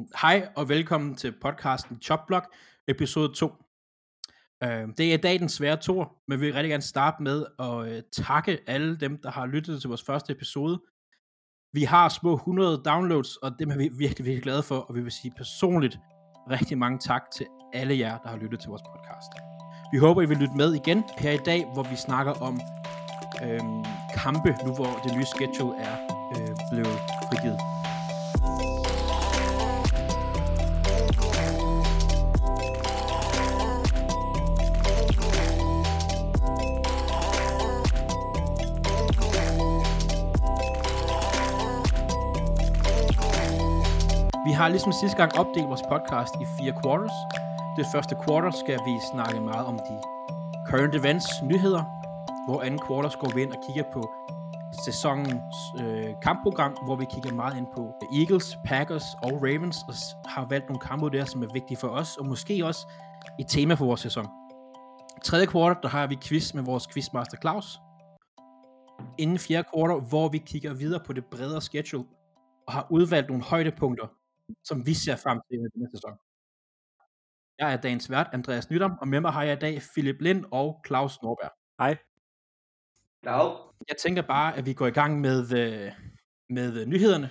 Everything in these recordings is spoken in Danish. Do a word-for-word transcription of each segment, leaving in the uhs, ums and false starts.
Hej og velkommen til podcasten Chopblock, episode to. Uh, det er i dag den svære toer, men vi vil rigtig gerne starte med at uh, takke alle dem, der har lyttet til vores første episode. Vi har små hundrede downloads, og dem er vi virkelig, virkelig glade for, og vi vil sige personligt rigtig mange tak til alle jer, der har lyttet til vores podcast. Vi håber, I vil lytte med igen her i dag, hvor vi snakker om uh, kampe, nu hvor det nye schedule er uh, blevet frigivet. Vi har ligesom sidste gang opdelt vores podcast i fire quarters. Det første quarter skal vi snakke meget om de current events, nyheder, hvor anden quarter går vi ind og kigger på sæsonens øh, kampprogram, hvor vi kigger meget ind på Eagles, Packers og Ravens, og har valgt nogle kampe der, som er vigtige for os, og måske også et tema for vores sæson. Tredje quarter, der har vi quiz med vores quizmaster Claus. Inden fjerde quarter, hvor vi kigger videre på det bredere schedule, og har udvalgt nogle højdepunkter, som vi ser frem til i denne sæson. Jeg er dagens vært, Andreas Nydam, og med mig har jeg i dag Philip Lind og Claus Norberg. Hej. Dag. Jeg tænker bare, at vi går i gang med, øh, med øh, nyhederne.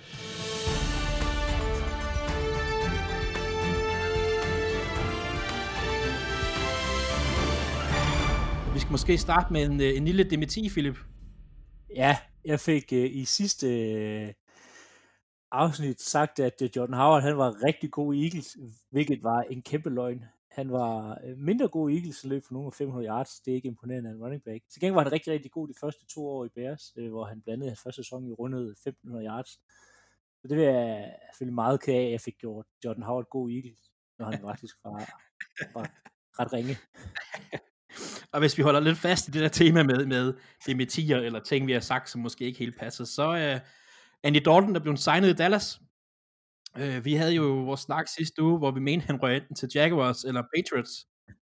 Vi skal måske starte med en, en lille dementi, Philip. Ja, jeg fik øh, i sidste øh, afsnit sagt, at øh, Jordan Howard han var rigtig god i Eagles, hvilket var en kæmpe løgn. Han var øh, mindre god i Eagles, løb for nogle af fem hundrede yards. Det er ikke imponerende af en running back. Til gengæld var han rigtig, rigtig god de første to år i Bears, øh, hvor han blandede hans første sæson i rundet femten hundrede yards. Så det vil jeg selvfølgelig meget ked af, at jeg fik gjort Jordan Howard god i Eagles, når han faktisk var, var ret ringe. Og hvis vi holder lidt fast i det der tema med, med dementier eller ting, vi har sagt, som måske ikke helt passer, så er uh, Andy Dalton, der blev signet i Dallas. Uh, vi havde jo vores snak sidste uge, hvor vi mente, han røg enten til Jaguars eller Patriots.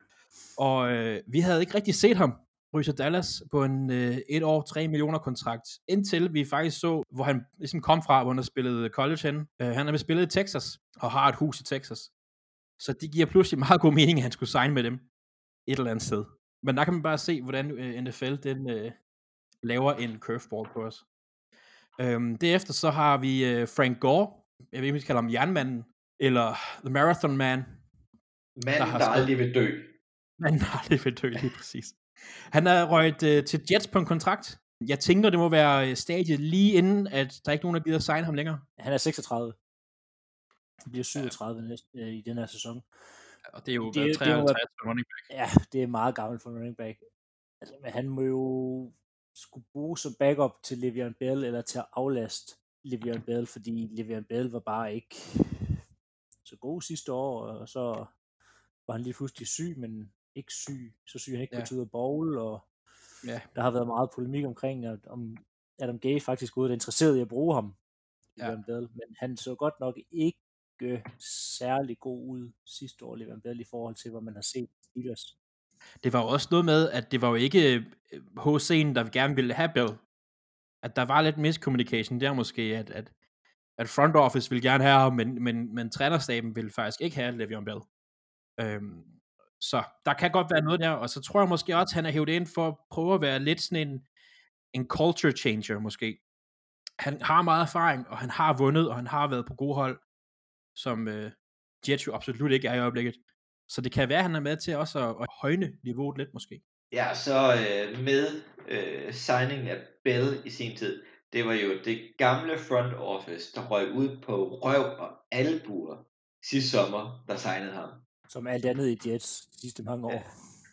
Og uh, vi havde ikke rigtig set ham ryge til Dallas på en uh, et år, tre millioner kontrakt, indtil vi faktisk så, hvor han ligesom kom fra, hvor han har spillet college hen. Uh, han har spillet i Texas, og har et hus i Texas. Så det giver pludselig meget god mening, at han skulle signe med dem et eller andet sted. Men der kan man bare se, hvordan uh, N F L den uh, laver en curveball på os. Um, derefter så har vi uh, Frank Gore, jeg ved ikke, om vi skal kalde ham jernmanden, eller The Marathon Man. Manden, der, der aldrig vil dø. Manden, der aldrig vil dø, lige præcis. Han er røget uh, til Jets på en kontrakt. Jeg tænker, det må være stadiet lige inden, at der ikke er nogen, der gider at signe ham længere. Han er seksogtredive. Han bliver syvogtredive ja. næste, øh, i den her sæson. Og det er jo det, treoghalvtreds for running back. Ja, det er meget gammelt for running back. Altså, men han må jo skulle bruge som backup til Le'Veon Bell, eller til at aflaste Le'Veon Bell, fordi Le'Veon Bell var bare ikke så god sidste år, og så var han lige pludselig syg, men ikke syg. Så syg han ikke ja. på tid bowl, og ja. der har været meget polemik omkring, at om Adam Gay faktisk var interesseret i at bruge ham, Le'Veon ja. Bell, men han så godt nok ikke særlig god ud sidste år, Le'Veon Bell, i forhold til, hvad man har set Steelers. Det var jo også noget med, at det var jo ikke H C'en, der gerne ville have Bell. At der var lidt miscommunication der måske, at, at, at front office ville gerne have ham, men, men, men trænerstaben ville faktisk ikke have Le'Veon Bell. Øhm, så der kan godt være noget der, og så tror jeg måske også, at han er hævet ind for at prøve at være lidt sådan en, en culture changer måske. Han har meget erfaring, og han har vundet, og han har været på gode hold, som øh, Jets jo absolut ikke er i øjeblikket. Så det kan være, at han er med til også at, at højne niveauet lidt måske. Ja, så øh, med øh, signingen af Bell i sin tid, det var jo det gamle front office, der røg ud på røv og albuer sidste sommer, der signede ham. Som alt andet i Jets sidste mange år. Ja.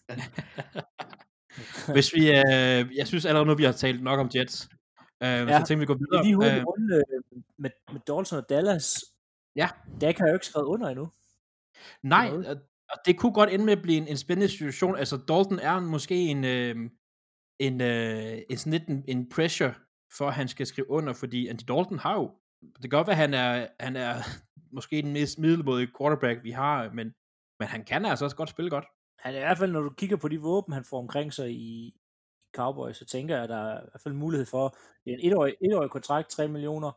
Hvis vi, øh, jeg synes allerede nu, vi har talt nok om Jets, øh, ja. så tænker vi gå videre. Lige hurtigt runde øh, med, med Dalton og Dallas. Ja. Dak har jo ikke skrevet under endnu. Nej, og det kunne godt ende med at blive en, en spændende situation. Altså Dalton er måske en øh, en, øh, en sådan lidt en, en pressure for at han skal skrive under, fordi Andy Dalton har jo, det kan godt være, at han er, han er måske den mest middelmådige quarterback vi har, men, men han kan altså også godt spille godt. Han er i hvert fald, når du kigger på de våben han får omkring sig i Cowboys, så tænker jeg, at der er i hvert fald mulighed for, det er en etårig, etårig kontrakt, tre millioner,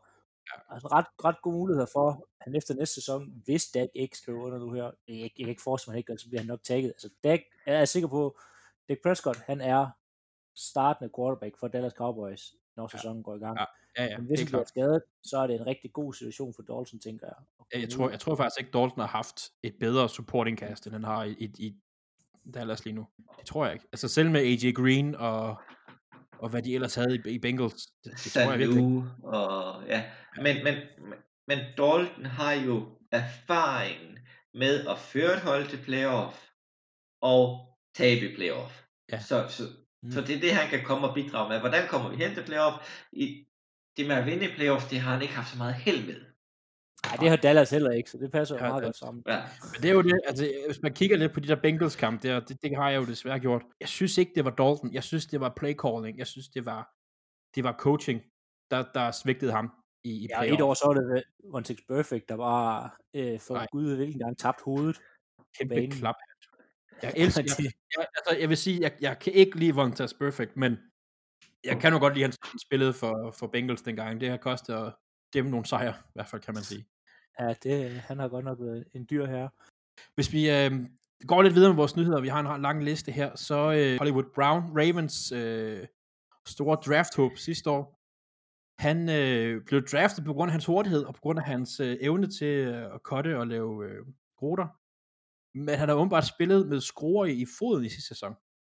Altså ret, ret gode muligheder for, at han efter næste sæson, hvis Dak ikke skriver under nu her, jeg, jeg kan ikke forestille mig, ikke, så bliver han nok taget. Altså Dak, jeg er sikker på, Dak Prescott, han er startende quarterback for Dallas Cowboys, når sæsonen ja. går i gang. Ja, ja, ja Men hvis han bliver skadet, så er det en rigtig god situation for Dalton, tænker jeg. Ja, jeg, tror, jeg tror faktisk ikke, Dalton har haft et bedre supporting cast, end han har i, i, i Dallas lige nu. Det tror jeg ikke. Altså selv med A J Green og, og hvad de ellers havde i, i Bengals, det, det tror jeg virkelig ikke. Og, ja. Men, men, men Dalton har jo erfaringen med at føre et hold til playoff og tabe i playoff. Ja. Så, så, mm. så det er det, han kan komme og bidrage med. Hvordan kommer vi hen til playoff? I, det med at vinde i playoff, det har han ikke haft så meget held med. Nej, det har Dallas heller ikke, så det passer jo meget godt sammen. Ja. Men det er jo det, altså hvis man kigger lidt på de der Bengals-kamp, det, det, det har jeg jo desværre gjort. Jeg synes ikke, det var Dalton. Jeg synes, det var play-calling. Jeg synes, det var, det var coaching, der, der svigtede ham i, i ja, playoff. et år så var det One Six Perfect, der var øh, for Nej. Gud hvilken gang tabt hovedet. Kæmpe klap. Jeg elsker, jeg, jeg, altså, jeg vil sige, jeg, jeg kan ikke lide One Six Perfect, men jeg kan jo godt lide, at han spillede for, for Bengals dengang. Det har kostet dem nogle sejre, i hvert fald kan man sige. Ja, det, han har godt nok været en dyr herre. Hvis vi øh, går lidt videre med vores nyheder, vi har en lang liste her, så øh, Hollywood Brown, Ravens øh, store drafthåb sidste år, han øh, blev draftet på grund af hans hurtighed, og på grund af hans øh, evne til øh, at cutte og lave øh, ruter. Men han har åbenbart spillet med skruer i foden i sidste sæson,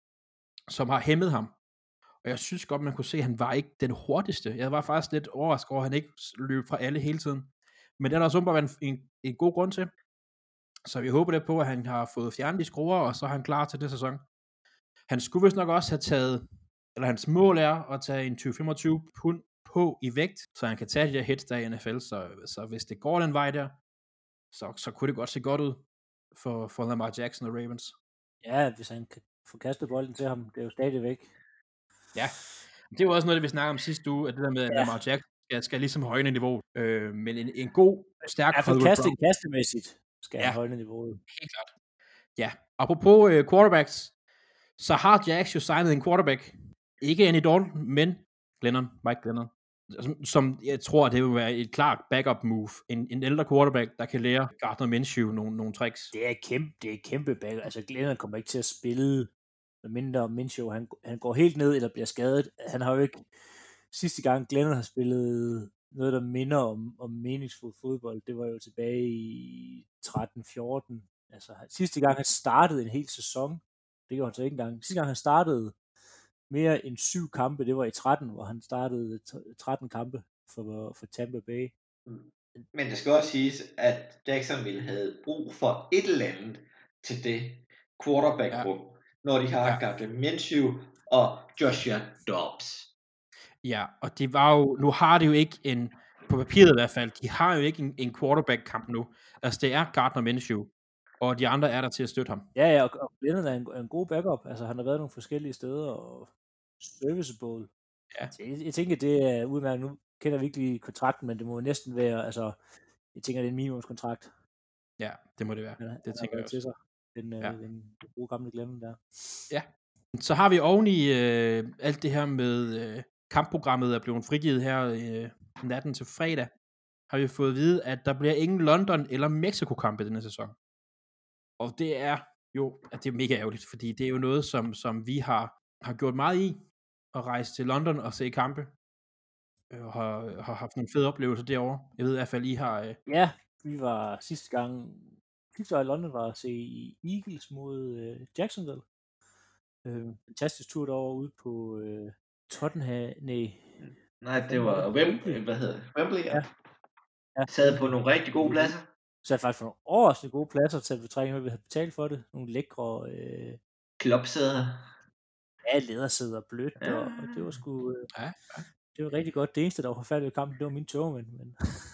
som har hæmmet ham. Og jeg synes godt, man kunne se, at han var ikke den hurtigste. Jeg var faktisk lidt overrasket over, at han ikke løb fra alle hele tiden. Men det er der også åbenbart en, en, en god grund til. Så vi håber det på, at han har fået fjernet de skruer, og så er han klar til det sæson. Han skulle vist nok også have taget, eller hans mål er at tage en tyve til femogtyve pund på i vægt, så han kan tage de der hits der i N F L. Så, så hvis det går den vej der, så, så kunne det godt se godt ud for, for Lamar Jackson og Ravens. Ja, hvis han kan få kastet bolden til ham, det er jo stadigvæk. Ja, det er jo også noget, det vi snakker om sidste uge, at det der med, at ja. Lamar Jackson skal, skal ligesom højne niveau. Øh, men en, en god, stærk... Ja, for kastet kastemæssigt skal ja. han højne niveauet. Helt klart. Ja, apropos øh, quarterbacks, så har Jags jo signet en quarterback. Ikke Andy Dalton, men Glennon, Mike Glennon. Som, som jeg tror, det vil være et klart backup move. En, en ældre quarterback, der kan lære Gardner Minshew nogle, nogle tricks. Det er kæmpe, det er kæmpe backup. Altså Glennon kommer ikke til at spille, mindre Minshew, han, han går helt ned eller bliver skadet. Han har jo ikke, sidste gang Glennon har spillet noget, der minder om, om meningsfuld fodbold, det var jo tilbage i tretten fjorten. Altså sidste gang han startede en hel sæson, det gjorde han så ikke engang. Sidste gang han startede mere end syv kampe, det var i tretten, hvor han startede tretten kampe for, for Tampa Bay. Men det skal også siges, at Jacksonville havde brug for et eller andet til det quarterback-rum, ja. når de har ja. Gardner Minshew og Joshua Dobbs. Ja, og det var jo, nu har det jo ikke en, på papiret i hvert fald, de har jo ikke en, en quarterback-kamp nu. Altså det er Gardner Minshew, og de andre er der til at støtte ham. Ja, ja, og, og Glennon er en, en god backup. Altså han har været nogle forskellige steder, og serviceable. Ja. Jeg, jeg tænker, det er udmærket. Nu kender vi ikke lige kontrakten, men det må næsten være, altså, jeg tænker, det er en minimumskontrakt. Ja, det må det være. Ja, det tænker jeg også. Til sig. Den, ja. øh, den gode gamle Glennon der. Ja. Så har vi oveni øh, alt det her med øh, kampprogrammet er blevet frigivet her øh, natten til fredag, har vi fået at vide, at der bliver ingen London eller Mexico-kampe denne sæson. Og det er jo, at det er mega ærgerligt, fordi det er jo noget, som, som vi har, har gjort meget i, at rejse til London og se kampe, og har, har haft nogle fede oplevelser derovre. Jeg ved i hvert fald, I har... Øh... Ja, vi var sidste gang, sidste år i London var at se Eagles mod øh, Jacksonville. Øh, fantastisk tur derovre ude på øh, Tottenham, nej. Nej, det var Wembley, hvad hedder det? Wembley, ja. ja. Sad på nogle rigtig gode pladser. Så er faktisk for nogle overraskende gode pladser til betrækning, vi havde betalt for det. Nogle lækre... Øh... klopsæder. Ja, lædersæder blødt, ja. og, og det var sgu... Øh... Ja, ja. Det var rigtig godt. Det eneste, der var forfærdeligt i kampen, det var mine togmænd. Men...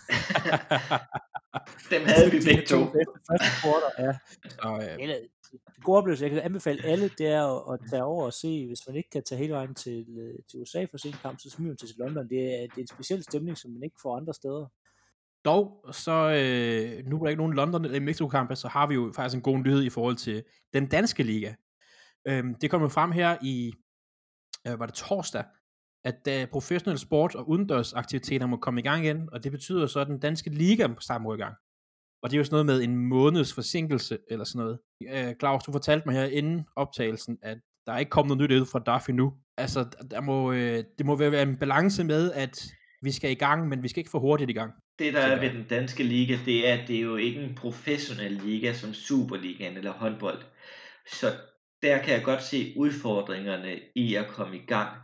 Dem havde vi begge to. Første quarter, ja. Oh, ja. Eller, det gode oplevelse, jeg kan anbefale alle, det er at, at tage over og se, hvis man ikke kan tage hele vejen til, til U S A for at se en kamp, så smider man til London. Det er, det er en speciel stemning, som man ikke får andre steder. Dog, så øh, nu er der ikke nogen London eller Mexico-kampe, så har vi jo faktisk en god nyhed i forhold til den danske liga. Øhm, det kommer frem her i, øh, var det torsdag, at uh, professionel sport og udendørs aktiviteter må komme i gang igen, og det betyder så, at den danske liga snart må i gang. Og det er jo sådan noget med en måneds forsinkelse, eller sådan noget. Uh, Claus, du fortalte mig her inden optagelsen, at der er ikke kommet noget nyt ud fra D A F endnu. Altså, der må, uh, det må være en balance med, at vi skal i gang, men vi skal ikke for hurtigt i gang. Det, der er ved den danske liga, det er, at det er jo ikke en professionel liga som Superligaen eller håndbold. Så der kan jeg godt se udfordringerne i at komme i gang.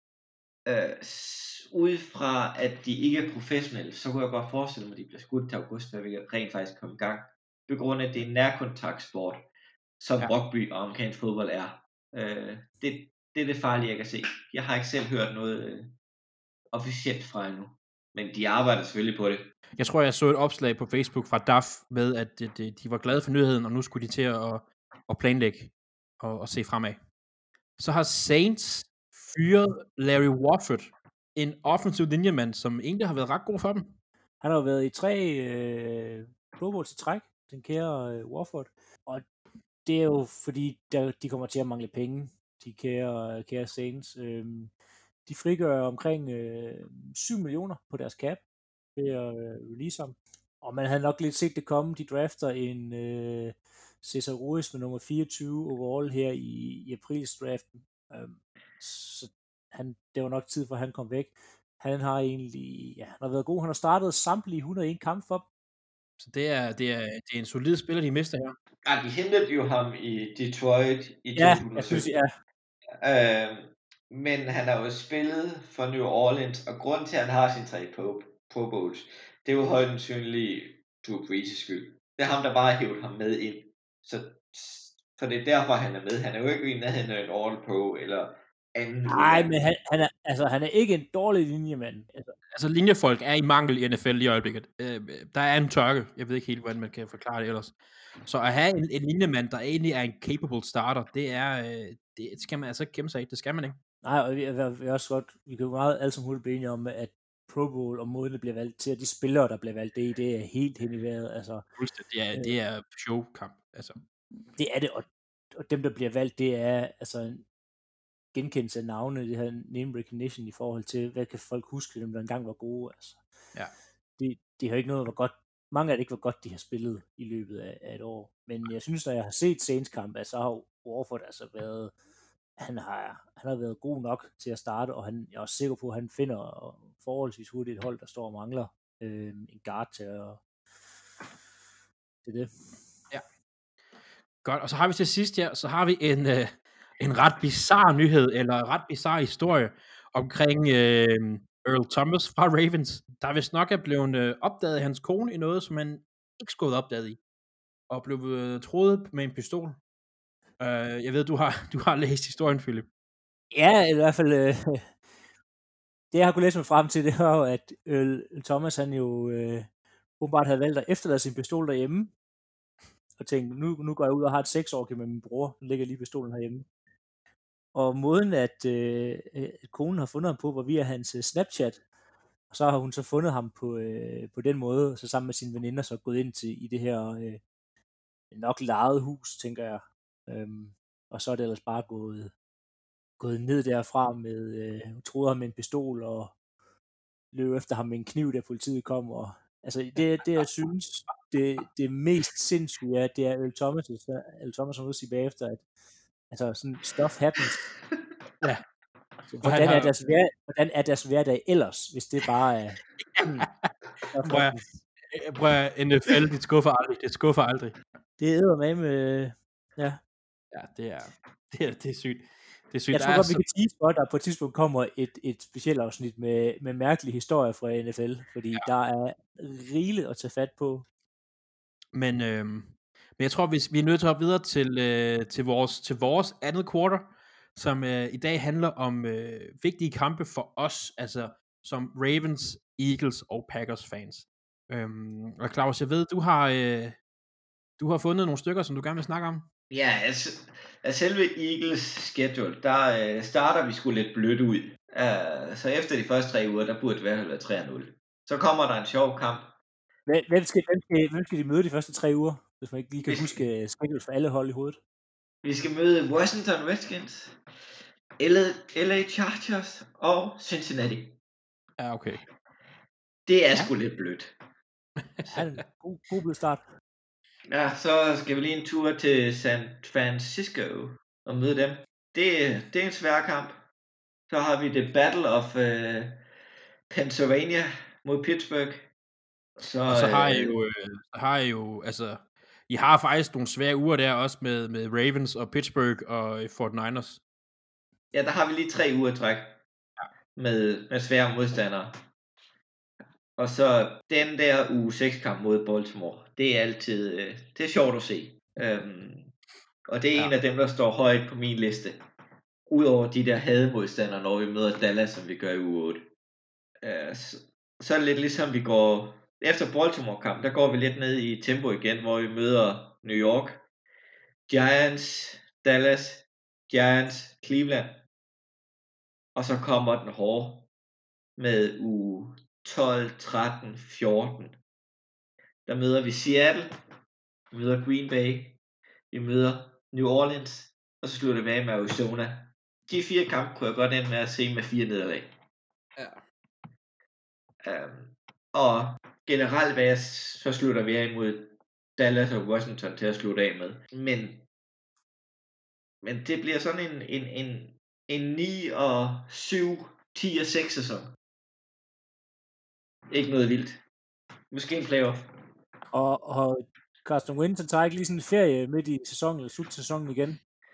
Øh, ud fra, at de ikke er professionelle, så kunne jeg godt forestille mig, at de bliver skudt til august, når vi rent faktisk kommer i gang. På grund af, at det er en nærkontaktsport, som ja. Rugby og amerikansk fodbold er. Øh, det, det er det farlige, jeg kan se. Jeg har ikke selv hørt noget øh, officielt fra endnu. Men de arbejder selvfølgelig på det. Jeg tror, jeg så et opslag på Facebook fra D A F med, at de, de, de var glade for nyheden, og nu skulle de til at, at planlægge og, og se fremad. Så har Saints fyret Larry Warford, en offensiv linjemand, som egentlig har været ret god for dem. Han har jo været i tre øh, Pro Bowl til træk, den kære øh, Warford. Og det er jo fordi, der, de kommer til at mangle penge, de kære, kære Saints. Øh, de frigør omkring øh, syv millioner på deres cap ved at øh, release ham. Og man havde nok lidt set det komme. De drafter en øh, Cesar Ruiz med nummer fireogtyve overall her i, i aprils draften. Um, så han, det var nok tid for, at han kom væk. Han har egentlig, ja, han har været god. Han har startet samtlige et hundrede og en kamp for dem. Så det er, det er, det er en solid spiller, de mister her. Ja, de hentede jo ham i Detroit i ja, to tusind og sytten. Jeg synes, ja. Øh, men han har jo spillet for New Orleans, og grunden til, at han har sine tre Pro, Pro Bowls, det er jo højt den synlige Drew Brees' skyld. Det er ham, der bare har hævet ham med ind. Så, så det er derfor, han er med. Han er jo ikke i nærheden af en All-Pro eller anden. Nej, men han, han, er, altså, han er ikke en dårlig linjemand. Altså. altså linjefolk er i mangel i N F L i øjeblikket. Øh, der er en tørke. Jeg ved ikke helt, hvordan man kan forklare det ellers. Så at have en, en linjemand, der egentlig er en capable starter, det er, øh, det skal man altså ikke gemme sig af. Det skal man ikke. Nej, og vi, vi er også godt, vi kan jo meget alle som hurtigt blive enige om, at Pro Bowl og måden, det bliver valgt til, og de spillere, der bliver valgt det, det er helt hen i vejret. Altså, det er, det er showkamp. Altså. Det er det, og, og dem, der bliver valgt, det er altså en genkendelse af navne, det her name recognition i forhold til, hvad kan folk huske, dem der engang var gode. Altså. Ja. Det, det har ikke noget, hvor godt, mange af det ikke var godt, de har spillet i løbet af, af et år. Men jeg synes, når jeg har set Saints kamp, så har Warford altså været, han har, han har været god nok til at starte, og han, jeg er også sikker på, at han finder forholdsvis hurtigt et hold, der står og mangler øh, en guard til at det er det. Ja. Godt, og så har vi til sidst her, så har vi en, øh, en ret bizarre nyhed, eller ret bizarre historie omkring øh, Earl Thomas fra Ravens, der vist nok er blevet øh, opdaget af hans kone i noget, som han ikke skulle have opdaget i, og blev øh, troet med en pistol. Uh, jeg ved, du har, du har læst historien, Philip. Ja, i hvert fald, øh, det jeg har kunnet læse mig frem til, det var jo, at Earl Thomas, han jo øh, åbenbart havde valgt at efterlade sin pistol derhjemme, og tænkte, nu, nu går jeg ud og har et seksårige med min bror, nu ligger lige pistolen herhjemme. Og måden, at, øh, at konen har fundet ham på, var via hans uh, Snapchat, og så har hun så fundet ham på, øh, på den måde, og så sammen med sine veninder så gået ind til i det her øh, nok lejet hus, tænker jeg. Øhm, og så er det ellers bare gået, gået ned derfra med, øh, hun troede ham med en pistol, og løb efter ham med en kniv, da politiet kom. Og, altså det, det jeg synes, det, det mest sindssyge er, det er Earl Thomas, Earl Thomas som siger bagefter, at altså sådan stuff happens. Ja. Så, hvordan, har... er deres hver, hvordan er deres hverdag ellers, hvis det bare er... Prøv at N F L, det skuffer aldrig, det skuffer aldrig. Det er med med... Ja. Ja, det er, det er, det er sygt. Det er sygt. Jeg tror godt, vi kan tease for, at der på et tidspunkt kommer et, et specielt afsnit med, med mærkelige historier fra N F L, fordi ja. Der er rigeligt at tage fat på. Men, øh, men jeg tror, hvis vi er nødt til at hoppe videre til, øh, til, vores, til vores andet quarter, som øh, i dag handler om øh, vigtige kampe for os, altså som Ravens, Eagles og Packers fans. Øhm, og Claus, jeg ved, du har, øh, du har fundet nogle stykker, som du gerne vil snakke om. Ja, altså, af selve Eagles schedule, der øh, starter vi sgu lidt blødt ud. Uh, så efter de første tre uger, der burde det være tre nul. Så kommer der en sjov kamp. Hvem skal, hvem, skal, hvem skal de møde de første tre uger, hvis man ikke lige kan huske schedule for alle hold i hovedet? Vi skal møde Washington Redskins, L A Chargers og Cincinnati. Ja, okay. Det er Ja. sgu lidt blødt. Ja, en god, god blød start. Ja, så skal vi lige en tur til San Francisco og møde dem. Det, det er en svær kamp. Så har vi The Battle of uh, Pennsylvania mod Pittsburgh. Så, Og så har jeg øh, jo, øh, så har jeg jo, altså, I har faktisk nogle svære uger der også med, med Ravens og Pittsburgh og øh, forty-niners. Ja, der har vi lige tre uger træk med, med svære modstandere. Og så den der uge seks kamp mod Baltimore, det er altid, øh, det er sjovt at se. Um, og det er ja. en af dem, der står højt på min liste. Udover de der hademodstandere, når vi møder Dallas, som vi gør i uge otte. Uh, så, så er det lidt ligesom vi går, efter Baltimore-kamp, der går vi lidt ned i tempo igen, hvor vi møder New York, Giants, Dallas, Giants, Cleveland. Og så kommer den hårde med uge tolv, tretten, fjorten. Der møder vi Seattle, vi møder Green Bay, vi møder New Orleans, og så slutter vi af med Arizona. De fire kampe kunne jeg godt ende med at se med fire nederlag. Ja. Um, og generelt hvad jeg, så slutter vi af imod Dallas og Washington til at slutte af med. Men, men det bliver sådan en, en, en, en ni og syv, ti og seks sæson. Ikke noget vildt. Måske en playoff. Og, og Carson Wentz tager ikke lige sådan en ferie midt i sæsonen, eller slut sæsonen igen.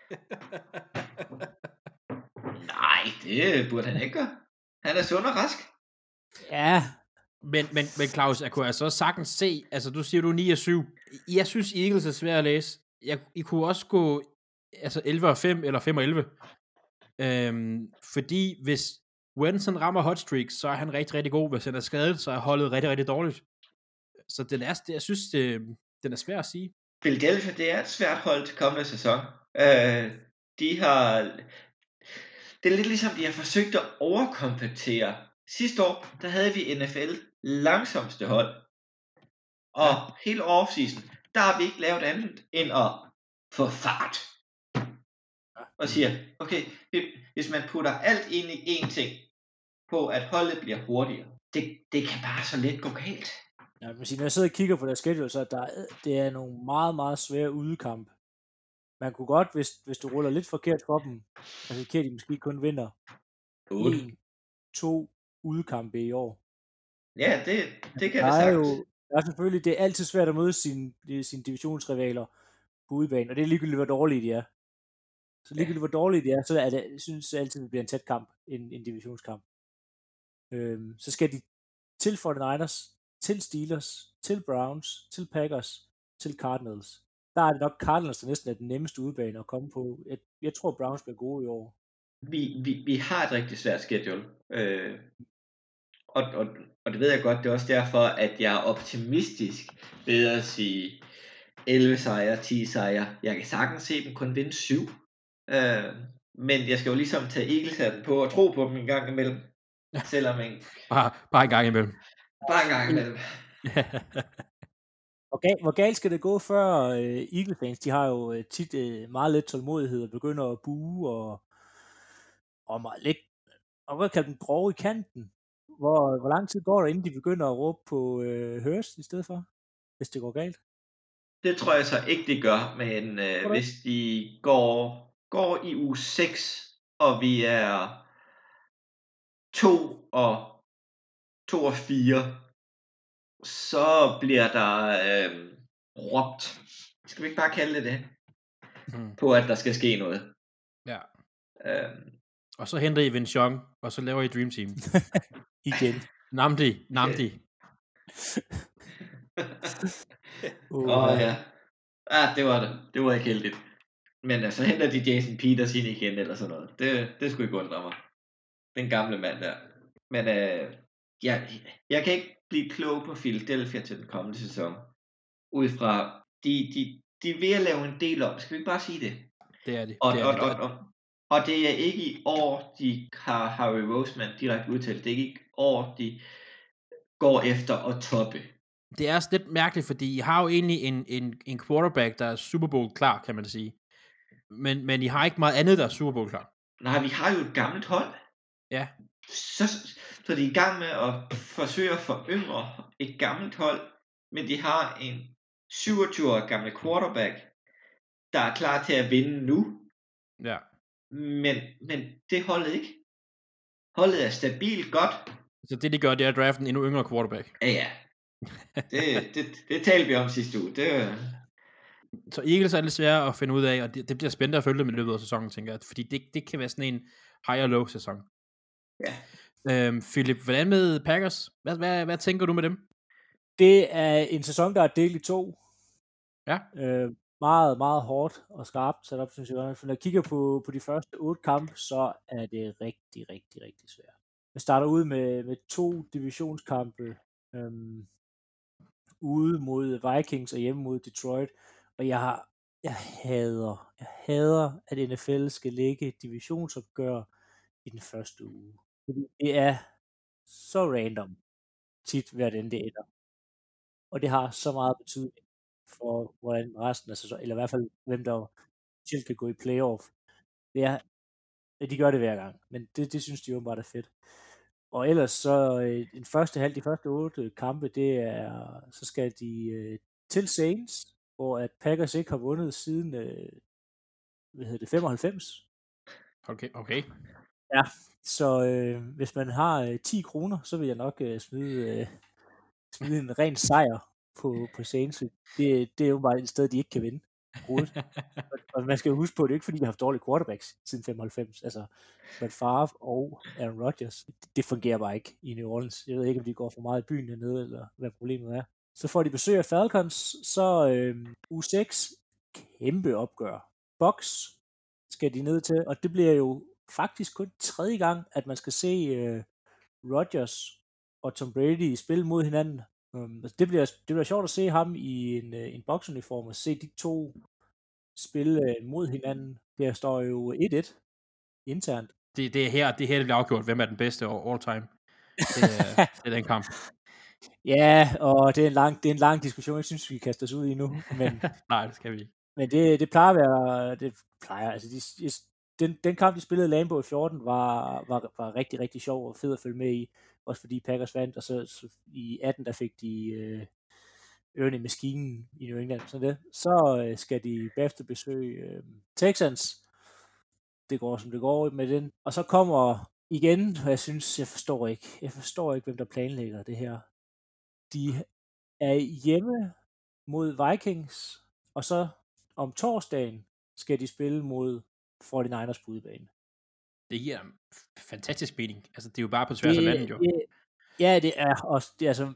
Nej, det burde han ikke gøre. Han er sund og rask. Ja. Men, men, men Claus, jeg kunne altså sagtens se, altså du siger du ni og syv. Jeg synes Eagles er svært at læse. Jeg, I kunne også gå altså elleve og fem eller fem og elleve. Øhm, fordi hvis Wenson rammer hot streak, så er han rigtig, rigtig god. Hvis han er skadet, så er holdet rigtig, rigtig dårligt. Så den er, jeg synes, det, den er svær at sige. Philadelphia, det er et svært hold til kommende sæson. Øh, de har... Det er lidt ligesom, de har forsøgt at overkompensere. Sidste år, der havde vi N F L langsomste hold. Og ja. hele offseason, der har vi ikke lavet andet end at få fart. Og siger, okay, hvis man putter alt ind i én ting, på at holdet bliver hurtigere, det, det kan bare så let gå galt. Ja, men når jeg sidder og kigger på deres schedule, så der, det er nogle meget, meget svære udekamp. Man kunne godt, hvis, hvis du ruller lidt forkert for dem, risikerer de måske kun vinder en, to udekampe i år. Ja, det, det kan der det er sagtens. jo, der er selvfølgelig, det er altid svært at møde sine, sine divisionsrivaler på udebane, og det er ligegyldigt, hvor dårlige de er. Så ligegyldigt, hvor dårlige de er, så er det, jeg synes altid, det bliver en tæt kamp, en, en divisionskamp. Øhm, så skal de til forty-niners, til Steelers, til Browns, til Packers, til Cardinals. Der er det nok Cardinals, der næsten er den nemmeste udebane at komme på. Jeg, jeg tror, Browns bliver gode i år. Vi, vi, vi har et rigtig svært schedule. Øh, og, og, og det ved jeg godt, det er også derfor, at jeg er optimistisk ved at sige elleve sejre, ti sejre. Jeg kan sagtens se dem kun vinde syv. Øh, men jeg skal jo ligesom tage Eagles-hatten på og tro på dem en gang imellem. Selvom en... bare, bare en gang imellem. Bare en gang imellem. Hvor, gal, hvor galt skal det gå før øh, Eagle-fans, de har jo øh, tit øh, meget lidt tålmodighed og begynder at buge og, og meget lidt, og hvad kalder den, grove i kanten. Hvor, hvor lang tid går der, inden de begynder at råbe på øh, Hurst i stedet for, hvis det går galt? Det tror jeg så ikke, de gør, men øh, hvis de går, går i uge seks, og vi er to og to og fire, så bliver der øh, råbt. Skal vi ikke bare kalde det det? Hmm. På at der skal ske noget. Ja. Øh, og så henter I Vince Young, og så laver I Dream Team. Igen. Namdi, Namdi. Åh uh, oh, ja. Ah, det var det. Det var ikke heldigt. Men så altså, henter de Jason Peters ind igen, eller sådan noget. Det, det skulle ikke undre mig. Den gamle mand der. Men øh, jeg, jeg kan ikke blive klog på Philadelphia til den kommende sæson. Ud fra, de, de, de er ved at lave en del om. Skal vi ikke bare sige det? Det er det. Og, det, er og, det. Og, og, og det er ikke i år, de har Harry Roseman direkte udtalt. Det er ikke i år, de går efter at toppe. Det er også lidt mærkeligt, fordi I har jo egentlig en, en, en quarterback, der er Super Bowl klar, kan man sige. Men, men I har ikke meget andet, der er Super Bowl klar. nej, vi har jo et gammelt hold. Ja. Så, så er de i gang med at forsøge at foryngre et gammelt hold, men de har en syvogtyve år gammel quarterback, der er klar til at vinde nu. Ja. Men, men det holdet ikke. Holdet er stabilt godt. Så det, de gør, det er at drafte en endnu yngre quarterback. Ja, ja. Det, det, det talte vi om sidste uge. Det, Så Eagles er lidt svære at finde ud af, og det, det bliver spændende at følge dem i løbet af sæsonen, tænker jeg. Fordi det, det kan være sådan en high-low sæson. ja. Øhm, Philip, hvordan med Packers? Hvad, hvad, hvad tænker du med dem? Det er en sæson, der er delt i to. Ja. Øh, meget, meget hårdt og skarpt sat op, synes jeg. For når jeg kigger på, på de første otte kampe, så er det rigtig, rigtig, rigtig svært. Jeg starter ud med, med to divisionskampe øhm, ude mod Vikings og hjemme mod Detroit. Og jeg har, jeg hader, jeg hader, at N F L skal lægge et divisionsopgør i den første uge. Fordi det er så random tit, hvordan det ender. Og det har så meget betydning for, hvordan resten af sæsonen, eller i hvert fald, hvem der selv kan gå i playoff. Det er, de gør det hver gang, men det, det synes de åbenbart er fedt. Og ellers så, øh, den første halv, de første otte kampe, det er, så skal de øh, til Saints, hvor at Packers ikke har vundet siden, øh, hvad hedder det, femoghalvfems. Okay, okay. Ja, så øh, hvis man har øh, ti kroner, så vil jeg nok øh, smide, øh, smide en ren sejr på, på Saints. Det, det er jo bare et sted, de ikke kan vinde. Og, og man skal jo huske på, at det er ikke fordi, de har haft dårlige quarterbacks siden femoghalvfems. Altså, Brett Favre og Aaron Rodgers, det, det fungerer bare ikke i New Orleans. Jeg ved ikke, om de går for meget i byen dernede, eller hvad problemet er. Så får de besøg af Falcons, så øh, uge seks, kæmpe opgør. Bucks skal de ned til, og det bliver jo faktisk kun tredje gang, at man skal se øh, Rodgers og Tom Brady spille mod hinanden. Um, det, bliver, det bliver sjovt at se ham i en, en boksuniform og se de to spille uh, mod hinanden. Der står jo et et internt. Det, det er her, det her det bliver afgjort, hvem er den bedste all time. Det er, det er den kamp. Ja, og det er en lang, det er en lang diskussion, jeg synes, vi kaster os ud i nu. Men, Nej, det skal vi ikke. Men det, det plejer at være, det plejer, altså de, den, den kamp, de spillede Lambeau i fjorten, var, var, var rigtig, rigtig sjov og fed at følge med i. Også fordi Packers vandt, og så, så i atten, der fik de øh, ørerne i maskinen i New England. Så, det. så øh, skal de bagefter besøge øh, Texans. Det går, som det går med den. Og så kommer igen, og jeg synes, jeg forstår ikke, jeg forstår ikke, hvem der planlægger det her. De er hjemme mod Vikings, og så om torsdagen skal de spille mod forty-niners på udebane. Det giver fantastisk mening. Altså, det er jo bare på tværs det, af landet, jo. Det, ja, det er også, det er altså,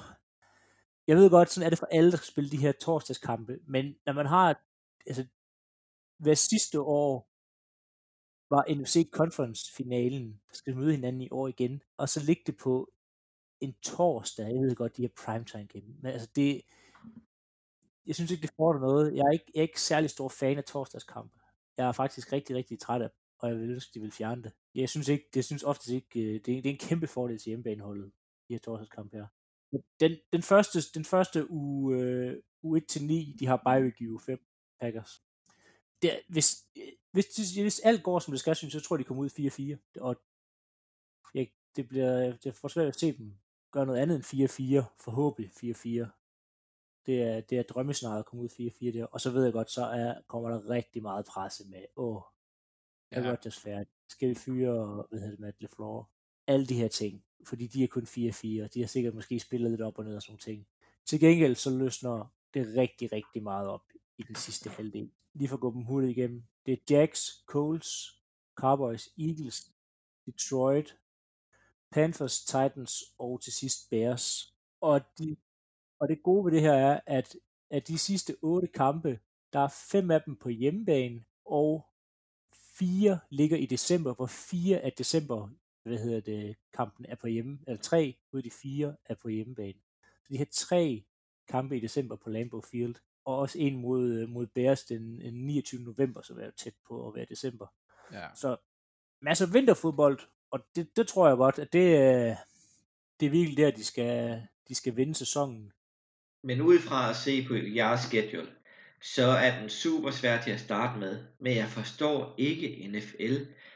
jeg ved godt, sådan er det for alle, der skal spille de her torsdagskampe, men når man har, altså, hver sidste år var N F C Conference-finalen, der skal møde hinanden i år igen, og så ligge det på en torsdag, jeg ved godt, de her primetime-game, men altså det, jeg synes ikke, det får noget. Jeg er ikke, jeg er ikke særlig stor fan af torsdagskampe. Jeg er faktisk rigtig, rigtig træt af, og jeg vil ønske, de vil fjerne det. Jeg synes ikke, det synes oftest ikke, det er, det er en kæmpe fordel til hjemmebaneholdet, de her torsdagskampe her. Den, den første, den første uge, uh, uge et til ni, de har bye week i uge fem, Packers. Det, hvis, hvis, hvis alt går, som det skal, synes jeg, så tror jeg, de kommer ud fire fire. Og jeg, det bliver, det er for svært at se dem gøre noget andet end fire fire, forhåbentlig fire fire. Det er, det er drømmescenariet at komme ud fire fire der, og så ved jeg godt, så er, kommer der rigtig meget presse med, åh, er ja. Rodgers færdig, skal vi fyre, hvad hedder det, Matt LaFleur, alle de her ting, fordi de er kun fire fire, de har sikkert måske spillet lidt op og ned og sådan nogle ting. Til gengæld så løsner det rigtig, rigtig meget op i den sidste halvdel. Lige for at gå dem hurtigt igennem. Det er Jags, Colts, Cowboys, Eagles, Detroit, Panthers, Titans og til sidst Bears. Og de Og det gode ved det her er, at af de sidste otte kampe, der er fem af dem på hjemmebane, og fire ligger i december, hvor fire af december, hvad hedder det, kampen er på hjemme, eller tre ud af de fire er på hjemmebane. Så de har tre kampe i december på Lambeau Field, og også en mod, mod Bears den, den niogtyvende november, så er jo tæt på at være december. Ja. Så masser af vinterfodbold, og det, det tror jeg godt, at det, det er virkelig der, de skal, de skal vinde sæsonen. Men udefra at se på jeres schedule, så er den super svær til at starte med. Men jeg forstår ikke N F L,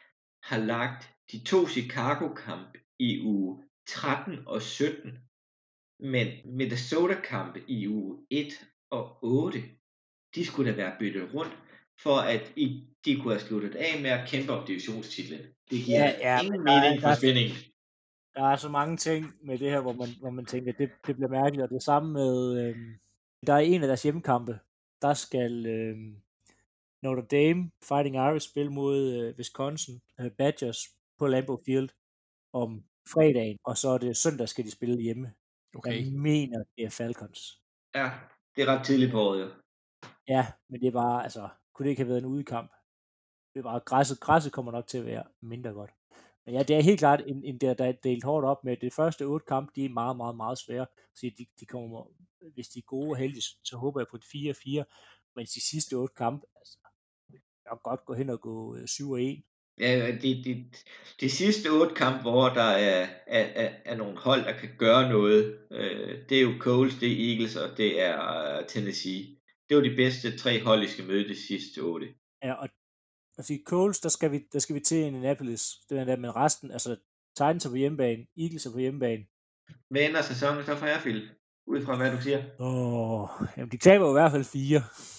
har lagt de to Chicago-kampe i uge tretten og sytten, men Minnesota-kampe i uge et og otte, de skulle da være byttet rundt, for at I, de kunne have sluttet af med at kæmpe om divisionstitlen. Det giver Ja, ja, ingen men der er, mening der, for er, spændingen. der er så mange ting med det her, hvor man, hvor man tænker, det, det bliver mærkeligt, og det samme med, øhm, der er en af deres hjemmekampe, der skal øhm, Notre Dame Fighting Irish spille mod øh, Wisconsin øh, Badgers på Lambeau Field om fredagen, og så er det søndag, skal de spille hjemme. Okay. Jeg mener, det er Falcons. Ja, det er ret tidligt på året, jo. Ja, men det er bare, altså, kunne det ikke have været en udekamp? Det er bare, græsset, græsset kommer nok til at være mindre godt. Men ja, det er helt klart en, en der, der er delt hårdt op med. Det første otte kamp, de er meget, meget, meget svære. Så de, de kommer, hvis de er gode og heldige, så håber jeg på et fire fire. Men de sidste otte kamp, altså, jeg kan godt gå hen og gå øh, syv og en. Ja, de, de, de sidste otte kampe, hvor der er, er, er, er nogle hold, der kan gøre noget, øh, det er jo Colts, det er Eagles, og det er uh, Tennessee. Det var de bedste tre hold, I skal møde de sidste otte. Ja, og altså i Colts, der skal vi, der skal vi til Indianapolis. Det er der, men resten, altså Titans er på hjemmebane, Eagles er på hjemmebane. Hvad ender sæsonen så for jer, Phil? Ud fra hvad du siger. Åh, jamen de taber jo i hvert fald fire.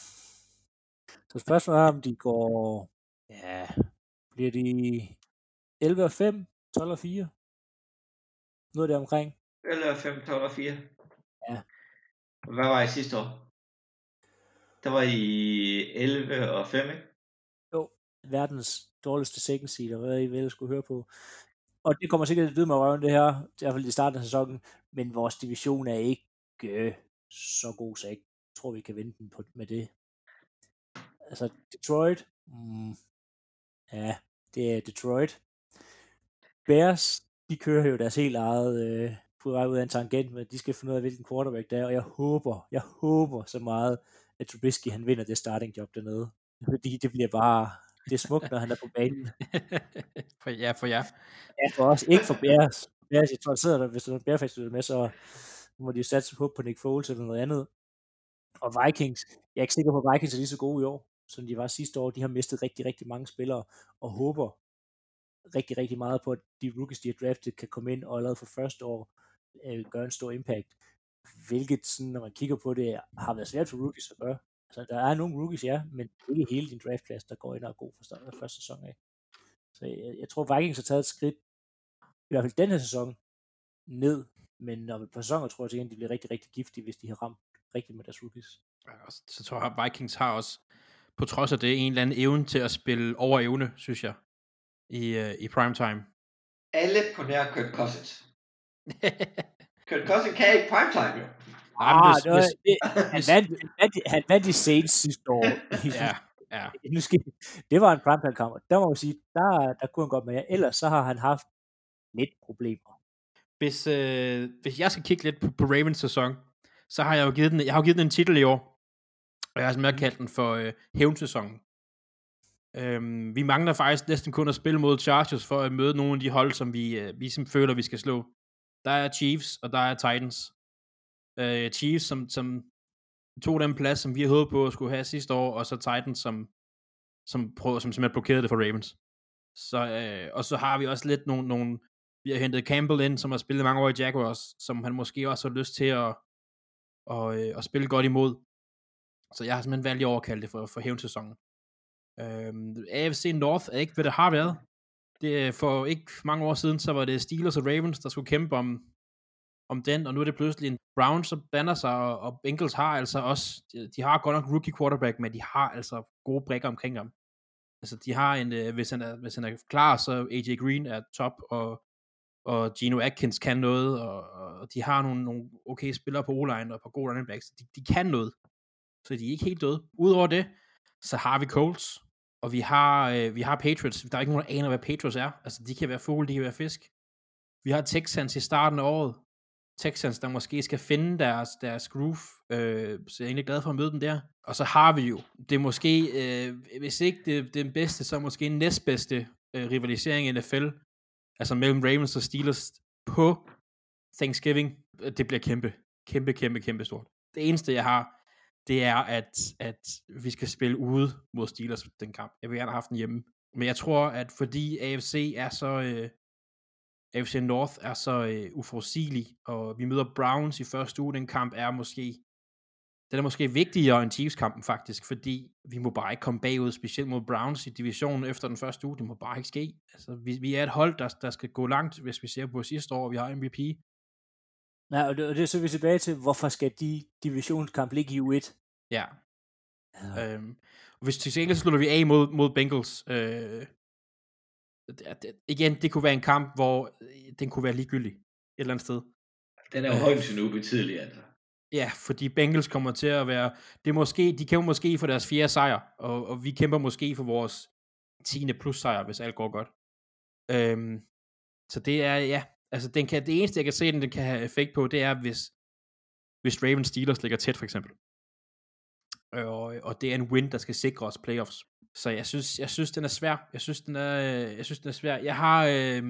Så spørgsmålet er, om de går, ja, bliver de elleve og fem, tolv og fire? Noget der omkring. Eller fem, tolv og fire. Ja. Hvad var I sidste år? Der var I elleve og fem, ikke? Jo, verdens dårligste second seed, og hvad I vel skulle høre på. Og det kommer sikkert lidt ud med røven, det her, i hvert fald i starten af sæsonen, men vores division er ikke øh, så god, så jeg ikke tror, vi kan vinde den på, med det. Altså, Detroit, mm, ja, det er Detroit. Bears, de kører jo deres helt eget øh, på vej ud af en tangent, men de skal finde ud af, hvilken quarterback det er, og jeg håber, jeg håber så meget, at Trubisky, han vinder det starting job dernede. Fordi det bliver bare, det er smukt, når han er på banen. for ja, for jer. Ja, for os, ikke for Bears. Bears, jeg tror, der sidder der, hvis der er Bears med, så må de jo satse på, på Nick Foles eller noget andet. Og Vikings, jeg er ikke sikker på, at Vikings er lige så gode i år, som de var sidste år. De har mistet rigtig, rigtig mange spillere, og håber rigtig, rigtig meget på, at de rookies, de har draftet, kan komme ind og allerede for første år øh, gøre en stor impact. Hvilket, sådan, når man kigger på det, har været svært for rookies at gøre. Altså, der er nogle rookies, ja, men ikke hele din draftplads, der går ind og er god for starten af første sæson af. Så jeg, jeg tror, Vikings har taget et skridt, i hvert fald den her sæson, ned. Men når vi på sæsoner, tror jeg, at de bliver rigtig, rigtig giftige, hvis de har ramt rigtigt med deres rookies. Ja, så tror jeg, at Vikings har også, på trods af det, en eller anden evne til at spille over evne, synes jeg, i, uh, i primetime. Alle på nær Kirk Cousins. Kirk Cousins kan ikke primetime, jo. Ah, ah, hvis, det var, hvis, det, han, vandt, han, vandt, han vandt i Saints sidste år. ja, ja. Nu skal, det var en primetime-kamp, der må man sige, der, der kunne han godt med. Ellers så har han haft lidt problemer. Hvis, øh, hvis jeg skal kigge lidt på, på Ravens sæson, så har jeg jo givet den, jeg har jo givet den en titel i år, og jeg har simpelthen kaldt den for øh, hævnsæsonen. Øhm, vi mangler faktisk næsten kun at spille mod Chargers for at møde nogle af de hold, som vi, øh, vi som føler, vi skal slå. Der er Chiefs, og der er Titans. Øh, Chiefs, som, som tog den plads, som vi havde håbet på at skulle have sidste år, og så Titans, som, som, prøver, som simpelthen blokerede det for Ravens. Så, øh, og så har vi også lidt nogle, nogle, vi har hentet Campbell ind, som har spillet mange år i Jaguars, som han måske også har lyst til at, og, øh, at spille godt imod. Så jeg har simpelthen valgt i overkalde det for, for hævnsæsonen. Øhm, A F C North er ikke, hvad det har været. Det, for ikke mange år siden, så var det Steelers og Ravens, der skulle kæmpe om, om den, og nu er det pludselig en Browns, som blander sig, og, og Bengals har altså også, de, de har godt nok rookie quarterback, men de har altså gode brækker omkring ham. Altså, de har en, øh, hvis, han er, hvis han er klar, så A J Green er top, og, og Geno Atkins kan noget, og, og de har nogle, nogle okay spillere på O-line, og på gode running backs. De, de kan noget, så de er ikke helt døde. Udover det, så har vi Colts, og vi har, øh, vi har Patriots. Der er ikke nogen, der aner, hvad Patriots er. Altså, de kan være fugle, de kan være fisk. Vi har Texans i starten af året. Texans, der måske skal finde deres, deres groove. Øh, så jeg er egentlig glad for at møde dem der. Og så har vi jo, det er måske, øh, hvis ikke det, det er den bedste, så måske en næstbedste øh, rivalisering i N F L. Altså mellem Ravens og Steelers på Thanksgiving. Det bliver kæmpe, kæmpe, kæmpe, kæmpe stort. Det eneste, jeg har, det er, at, at vi skal spille ude mod Steelers den kamp. Jeg vil gerne have haft den hjemme. Men jeg tror, at fordi A F C er så, øh, A F C North er så øh, uforudsigelig, og vi møder Browns i første uge, den kamp er måske, den er måske vigtigere end Chiefs-kampen faktisk, fordi vi må bare ikke komme bagud, specielt mod Browns i divisionen efter den første uge, det må bare ikke ske. Altså, vi, vi er et hold, der, der skal gå langt, hvis vi ser på sidste år, vi har M V P. Nej, og det, og det er så vi tilbage til, hvorfor skal de divisionskamp ligge i U et? Ja. Ja. Øhm, og hvis til gengæld slutter vi af mod, mod Bengals, øh, det, det, igen, det kunne være en kamp, hvor øh, den kunne være ligegyldig et eller andet sted. Den er jo højt til nu betydelig, altså. Ja, fordi Bengals kommer til at være, det er måske, de kæmper måske for deres fjerde sejr, og, og vi kæmper måske for vores tiende plus sejr, hvis alt går godt. Øhm, så det er, ja, altså den kan, det eneste, jeg kan se, den, den kan have effekt på, det er, hvis, hvis Ravens Steelers ligger tæt, for eksempel. Og, og det er en win, der skal sikre os playoffs. Så jeg synes, jeg synes, den er svær. Jeg synes, den er, jeg synes, den er svær. Jeg har, øh,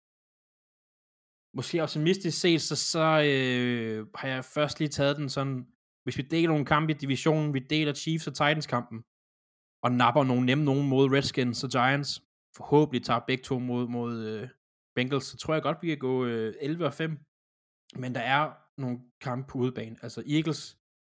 måske optimistisk set, så, så øh, har jeg først lige taget den sådan, hvis vi deler nogle kampe i divisionen, vi deler Chiefs og Titans kampen, og napper nogle nemme nogen mod Redskins og Giants, forhåbentlig tager begge to mod, mod øh, Bengals, så tror jeg godt, vi kan gå øh, elleve og fem. Men der er nogle kampe på udebane. Altså Eagles,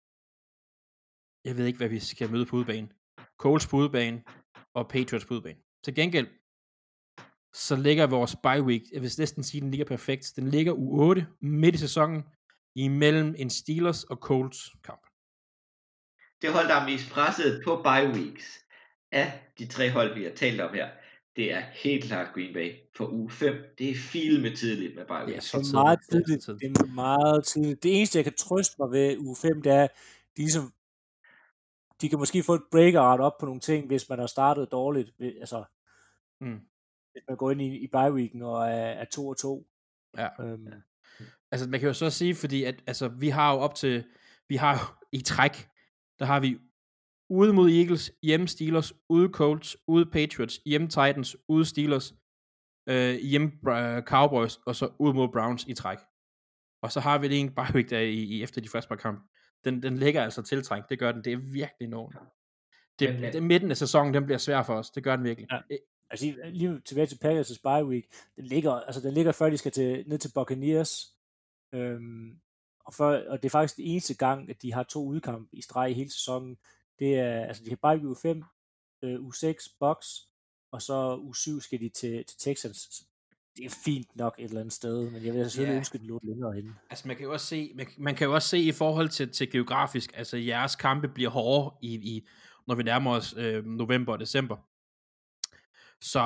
jeg ved ikke, hvad vi skal møde på udebane. Colts på udebane, og Patriots på udebane. Til gengæld, så ligger vores bye week, jeg vil næsten sige, den ligger perfekt. Den ligger u otte, midt i sæsonen, imellem en Steelers og Colts kamp. Det hold, der er mest presset på bye weeks af de tre hold, vi har talt om her, det er helt klart Green Bay for uge fem. Det er fil med tidligt med bye weeks. Ja, så det er meget tidligt. Det er meget tidligt. Det eneste, jeg kan trøste mig ved uge fem, det er, de ligesom de kan måske få et breakout op på nogle ting, hvis man har startet dårligt. Altså, mm. hvis man går ind i, i bye-weeken og er, er to og to. Ja. Øhm. Altså, man kan jo så sige, fordi at, altså, vi har jo op til, vi har jo i træk, der har vi ude mod Eagles, hjemme Steelers, ude Colts, ude Patriots, hjemme Titans, ude Steelers, øh, hjemme uh, Cowboys, og så ude mod Browns i træk. Og så har vi lige en bye-week der i, i efter de første par kampe. Den, den ligger altså tiltrængt, det gør den, det er virkelig enormt. Det, Men, det midten af sæsonen, den bliver svær for os, det gør den virkelig. Ja. Altså lige tilbage til Packers' bye week, den ligger, altså den ligger før de skal til, ned til Buccaneers, øhm, og, før, og det er faktisk det eneste gang, at de har to udkamp i streg i hele sæsonen. Det er, altså de har bye week uge fem, øh, uge seks Bucks, og så uge syv skal de til, til Texans. Det er fint nok et eller andet sted, men jeg vil selvfølgelig yeah. ønske, at den lå længere inde. Altså man kan jo også se, man, man kan jo også se i forhold til, til geografisk, altså jeres kampe bliver hårde, i, i, når vi nærmer os øh, november og december. Så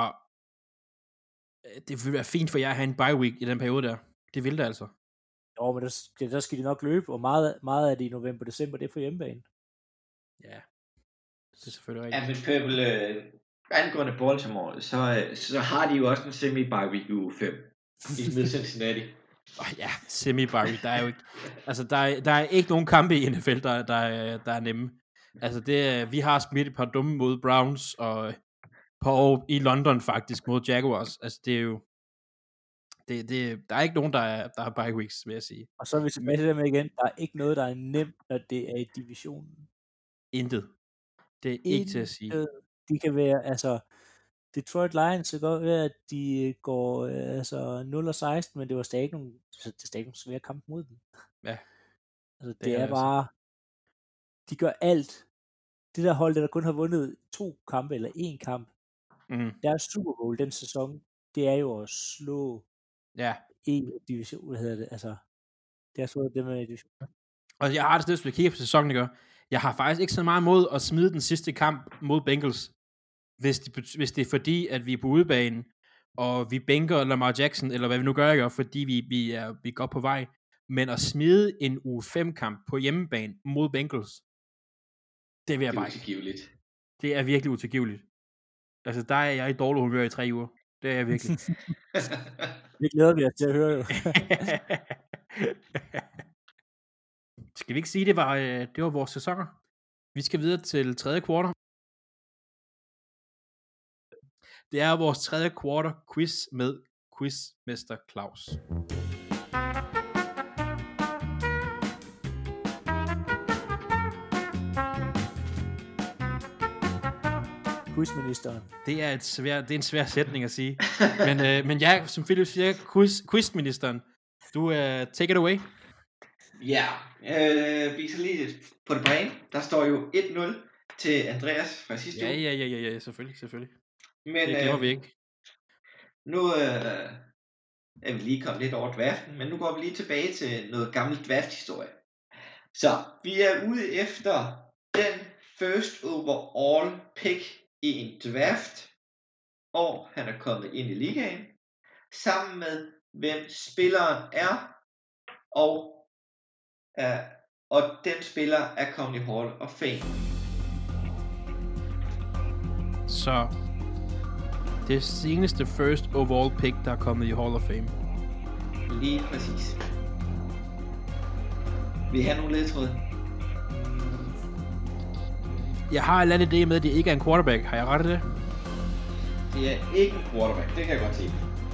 øh, det vil være fint for jer at have en bye week i den periode der. Det vil det altså. Jo, men der, der skal de nok løbe, og meget, meget af det i november og december, det er på hjemmebane. Ja, det er selvfølgelig rigtigt. Ja, men Pøbel, øh, angående Baltimore, så, så har de jo også en semi-bye week i uge fem. I med Cincinnati. Åh oh, ja, semi-bye week, der er jo ikke, altså der er, der er ikke nogen kampe i N F L, der, der, er, der er nemme. Altså det, vi har smidt et par dumme mod Browns, og på i London faktisk mod Jaguars. Altså det er jo, det, det, der er ikke nogen, der er, der er bye weeks, vil jeg sige. Og så er vi tilbage til det med igen, der er ikke noget, der er nemt, når det er i divisionen. Intet. Det er ikke Intet. Til at sige. De kan være, altså, Detroit Lions, så godt være, at de går altså nul og seksten, men det var stadig nogle, det er stadig nogle svære kampe mod dem. Ja. Altså, det, det er, er bare, de gør alt. Det der hold, der kun har vundet to kampe, eller én kamp, mm. deres Super Bowl den sæson, det er jo at slå ja. en division, hvad hedder det, altså, det er så det med division. Og jeg har det stedet, hvis vi kigger på sæsonen, ikke? Jeg har faktisk ikke så meget mod at smide den sidste kamp mod Bengals, hvis det, hvis det er fordi, at vi er på udebane, og vi bænker Lamar Jackson, eller hvad vi nu gør, ikke? Fordi vi, vi, er, vi er godt på vej. Men at smide en uge fem kamp på hjemmebane mod Bengals, det vil jeg bare ikke. Det er virkelig utilgiveligt. Altså, der er jeg i dårlig humør i tre uger. Det er jeg virkelig. Det glæder vi os til at høre jo. Skal vi ikke sige, det var, det var vores sæsoner? Vi skal videre til tredje kvartal. Det er vores tredje quarter quiz med quizmester Claus. Quizministeren. Det er, et svær, det er en svær sætning at sige. men, øh, men ja, som Philip siger, quiz, quizministeren. Du, uh, take it away. Ja, øh, vi skal lige på det bræne. Der står jo et nul til Andreas fra sidste Ja, uge. ja, ja, ja, ja, selvfølgelig, selvfølgelig. Men Det glemmer øh, vi ikke. nu øh, er vi lige kommet lidt over draften, men nu går vi lige tilbage til noget gammel draft-historie. Så vi er ude efter den first overall pick i en draft, og han er kommet ind i ligaen, sammen med hvem spilleren er, og, uh, og den spiller er kommet i Hall of Fame. Så det seneste first overall pick, der er kommet i Hall of Fame. Lige præcis. Vil I have nogle ledtråde? Jeg har et eller andet idé med, at det ikke er en quarterback. Har jeg ret i det? Det er ikke en quarterback, det kan jeg godt sige.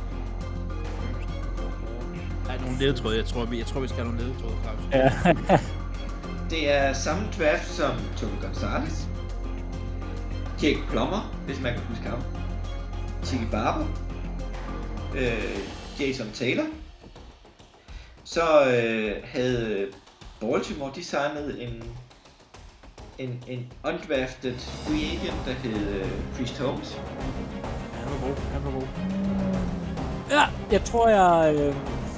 Der er nogle ledetråde. Jeg tror, vi, jeg tror, vi skal have nogle ledetråde, Claus. Ja. Det er samme draft som Tony Gonzalez, Jake Plummer, hvis man kan huske ham, Tiki Barber, øh, Jason Taylor. Så øh, havde Baltimore designet en en en undrafted free agent, der hed øh, Priest Holmes. Han var god. Han var god. Ja, jeg tror, jeg... Øh...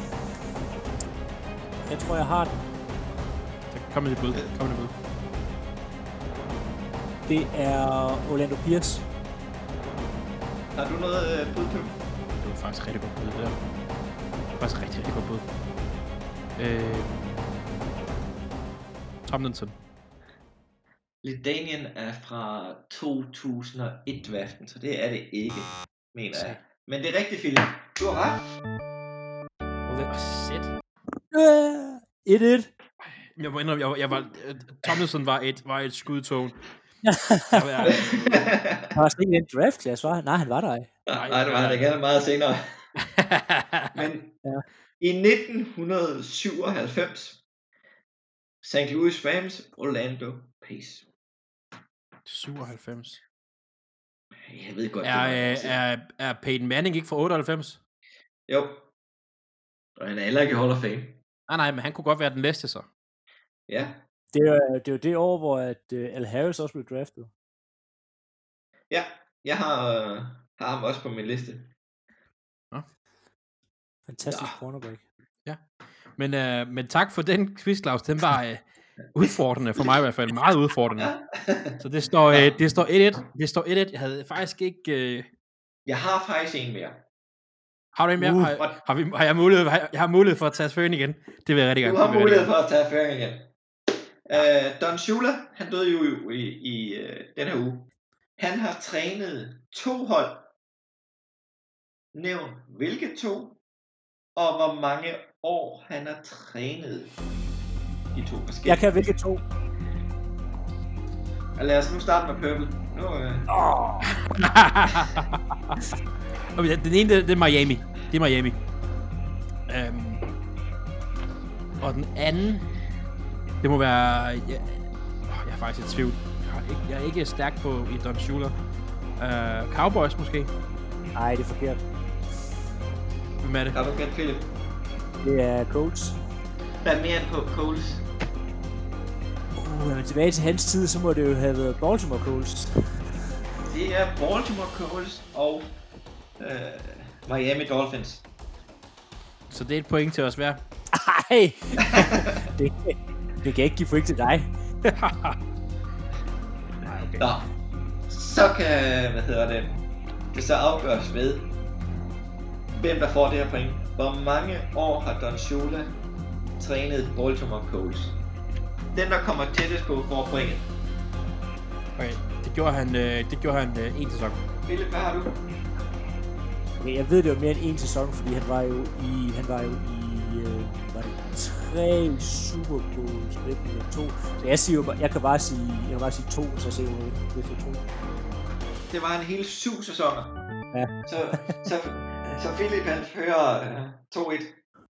Jeg tror, jeg har den. Så kom med det bud. Kom med det bud. Det er Orlando Pierce. Har du noget øh, bud på? Det var faktisk rigtig godt bud, det der. Det var faktisk rigtig, rigtig godt bud. Øh... Tomlinson. LaDainian er fra to tusind og et draften, så det er det ikke, mener jeg. Men det er rigtigt, Philip. Du har ret. Åh, oh, shit. Uh, et et. Jeg må indrømme, jeg var, jeg var, Tomlinson var et, var et skudtog. Jeg var, jeg, Han var slet ikke i den draft-klasse, var han? Nej, han var der ikke. Nej, nej, det var det gerne meget senere. Men Ja. i nitten syvoghalvfems, Saint Louis Rams, Orlando Pace. syvoghalvfems. Jeg ved godt, Er, det var er, det. er, er Peyton Manning ikke fra otteoghalvfems? Jo. Og han er heller ikke i Hall of Fame. Nej, nej, men han kunne godt være den næste så. Ja. Det er, det er jo det år, hvor at, uh, Al Harris også blev draftet. Ja, jeg har, øh, har ham også på min liste. Fantastisk Ja. cornerback. Men, øh, men tak for den quiz, Claus. Den var øh, udfordrende for mig i hvert fald. Meget udfordrende. Så det står, øh, det står et et. Det står et et. Jeg havde faktisk ikke... Øh... Jeg har faktisk en mere. Har du en mere? Uh. Har, har, vi, har jeg mulighed, har jeg, jeg har mulighed for at tage føring igen? Det vil jeg rigtig Du gerne. har Det vil jeg mulighed rigtig for at tage føring igen. Uh, Don Shula, han døde jo i, i uh, den her uge. Han har trænet to hold. Nævn hvilke to, og hvor mange år han har trænet de to forskellige. Jeg kan hvilke to. Og lad os nu starte med Purple. Nu, uh... Oh. Okay, den ene, det, det er Miami. Det er Miami. Um, og den anden, det må være... Jeg, jeg er faktisk i tvivl. Jeg er ikke, jeg er ikke stærk på i Don Shula. Uh, Cowboys måske? Nej, det er forkert. Hvem er det? Har du gæt, Philip? Det er Colts. Hvad er mere end på Coles? Uh, er man tilbage til hans tid, så må det jo have været Baltimore Colts. Det er Baltimore Coles og øh, Miami Dolphins. Så det er et point til os hver. Ej! det, det kan ikke give point til dig. Nej, okay. Nå, så kan, hvad hedder det, det så afgøres ved, hvem der får det her point. Hvor mange år har Don Shula trænet Baltimore Coles? Den, der kommer tættest på, får pointet. Okay, det gjorde han, øh, det gjorde han øh, en sæson. Philip, hvad har du? Okay, jeg ved det jo mere end en sæson, fordi han var jo i, han var jo i, øh, var det tre Super Bowls, eller to. Så jeg siger jo, bare- jeg kan bare sige, jeg kan bare sige to, så ser jeg jo, hvis jeg tror. Det var en hel syv sæsoner. Ja. Så, så, så Philip han fører øh, to et.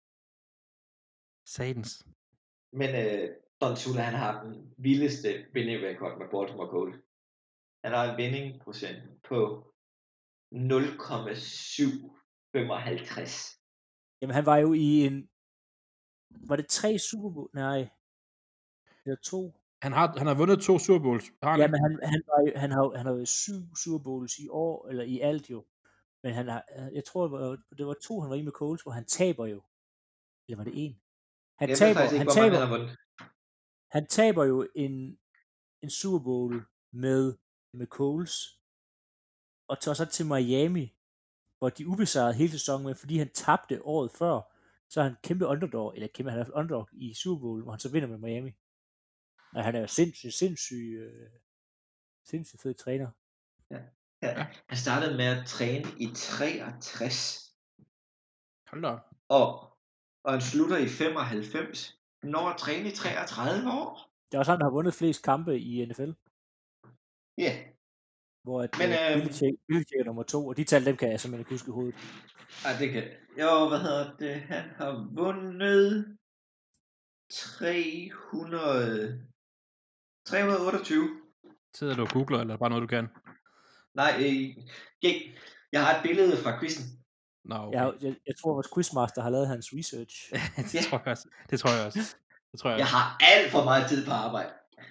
Satans. Men øh, Don Shula han har den vildeste winning record med Baltimore Colts. Han har en vindingprocent på nul komma syv femoghalvtreds. Jamen, han var jo i en... Var det tre Super Bowl? Nej. Eller to? Han har, han har vundet to Super Bowls. Har han Ja, ikke? men han, han, var jo, han, har, han har jo syv Super Bowls i år, eller i alt jo. Men han har, jeg tror, det var, det var to, han var i med Colts, hvor han taber jo. Eller var det en? Han Jeg ved taber, faktisk ikke, han hvor mange taber, han har vundet. han taber jo en, en Super Bowl med, med Colts, og tager så til Miami, hvor de ubesejrede hele sæsonen med, fordi han tabte året før, så er han kæmpe underdog, eller kæmpe, han er underdog i Super Bowl, hvor han så vinder med Miami. Og han er jo sindssyg, sindssyg, øh, sindssyg fed træner. Ja. Ja. Han startede med at træne i treogtres. Hold da op. Og, og han slutter i femoghalvfems. Når at træne i treogtredive år. Det er også han, der har vundet flest kampe i N F L. Ja. Hvor at, Men, øh, øhm, Belichick, Belichick er nummer to, og de tal, dem kan jeg simpelthen ikke huske i hovedet. Ej, det kan... Jo, hvad hedder det? Han har vundet tre hundrede... tre hundrede otteogtyve. Sidder du og googler, eller bare noget, du kan? Nej, øh, jeg har et billede fra quizzen. Nå, okay. Jeg, jeg, jeg tror, vores quizmaster har lavet hans research. det, tror jeg også. det tror jeg også. Det tror jeg, Jeg også. har alt for meget tid på arbejde.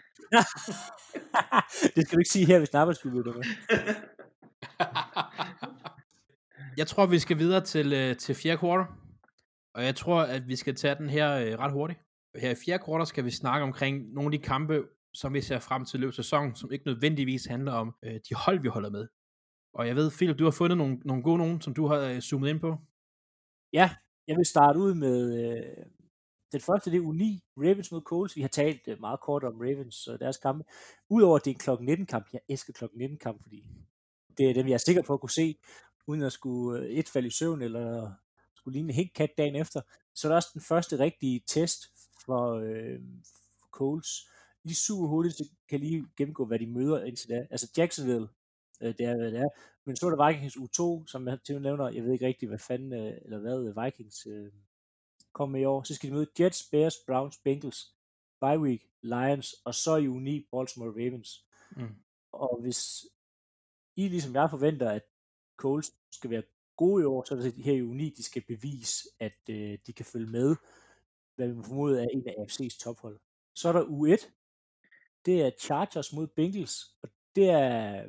Det skal du ikke sige her, hvis Nappers skulle lytte med. Jeg tror, vi skal videre til, øh, til fjerde kvartal. Og jeg tror, at vi skal tage den her øh, ret hurtigt. Her i fjerde kvartal skal vi snakke omkring nogle af de kampe, som vi ser frem til løbet af sæsonen, som ikke nødvendigvis handler om øh, de hold, vi holder med. Og jeg ved, Philip, du har fundet nogle, nogle gode nogen, som du har øh, zoomet ind på. Ja, jeg vil starte ud med øh, den første, det er U ni, Ravens mod Colts. Vi har talt øh, meget kort om Ravens og deres kampe. Udover at det er en klokken nitten kamp, jeg elsker klokken nitten kamp, fordi det er dem, jeg er sikker på at kunne se, uden at skulle øh, et falde i søvn, eller skulle ligne en helt kat dagen efter. Så er der også den første rigtige test for, øh, for Colts. De super hurtigt kan lige gennemgå, hvad de møder indtil da. Altså Jacksonville, øh, det er, hvad det er. Men så er der Vikings U to, som jeg til nævner, jeg ved ikke rigtig, hvad fanden, øh, eller hvad Vikings øh, kommer med i år. Så skal de møde Jets, Bears, Browns, Bengals, bye week, Lions, og så i U ni, Baltimore Ravens. Mm. Og hvis I, ligesom jeg forventer, at Colts skal være gode i år, så er det her i U ni, de skal bevise, at øh, de kan følge med, hvad vi må formode er en af A F C's tophold. Så er der U et, det er Chargers mod Bengals, og det er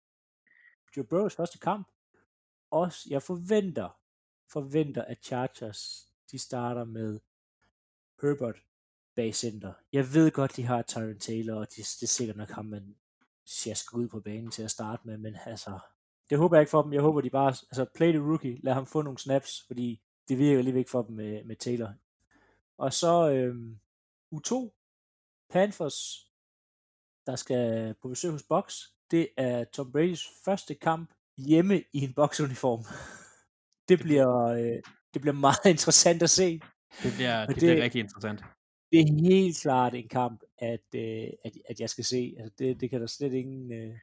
Joe Burrows første kamp. Også jeg forventer, forventer, at Chargers, de starter med Herbert bag center. Jeg ved godt, de har Tyron Taylor, og det, det er sikkert nok ham, man sjasker ud på banen til at starte med, men altså, det håber jeg ikke for dem. Jeg håber, de bare, altså, play the rookie, lad ham få nogle snaps, fordi det virker lige ikke for dem med, med Taylor. Og så øhm, U to, Panthers, der skal på besøg hos Bucks. Det er Tom Brady's første kamp hjemme i en boksuniform. Det bliver, øh, det bliver meget interessant at se. Det bliver, det, det, det bliver rigtig interessant. Det er helt klart en kamp, at, øh, at, at jeg skal se. Altså det, det kan der slet ingen øh,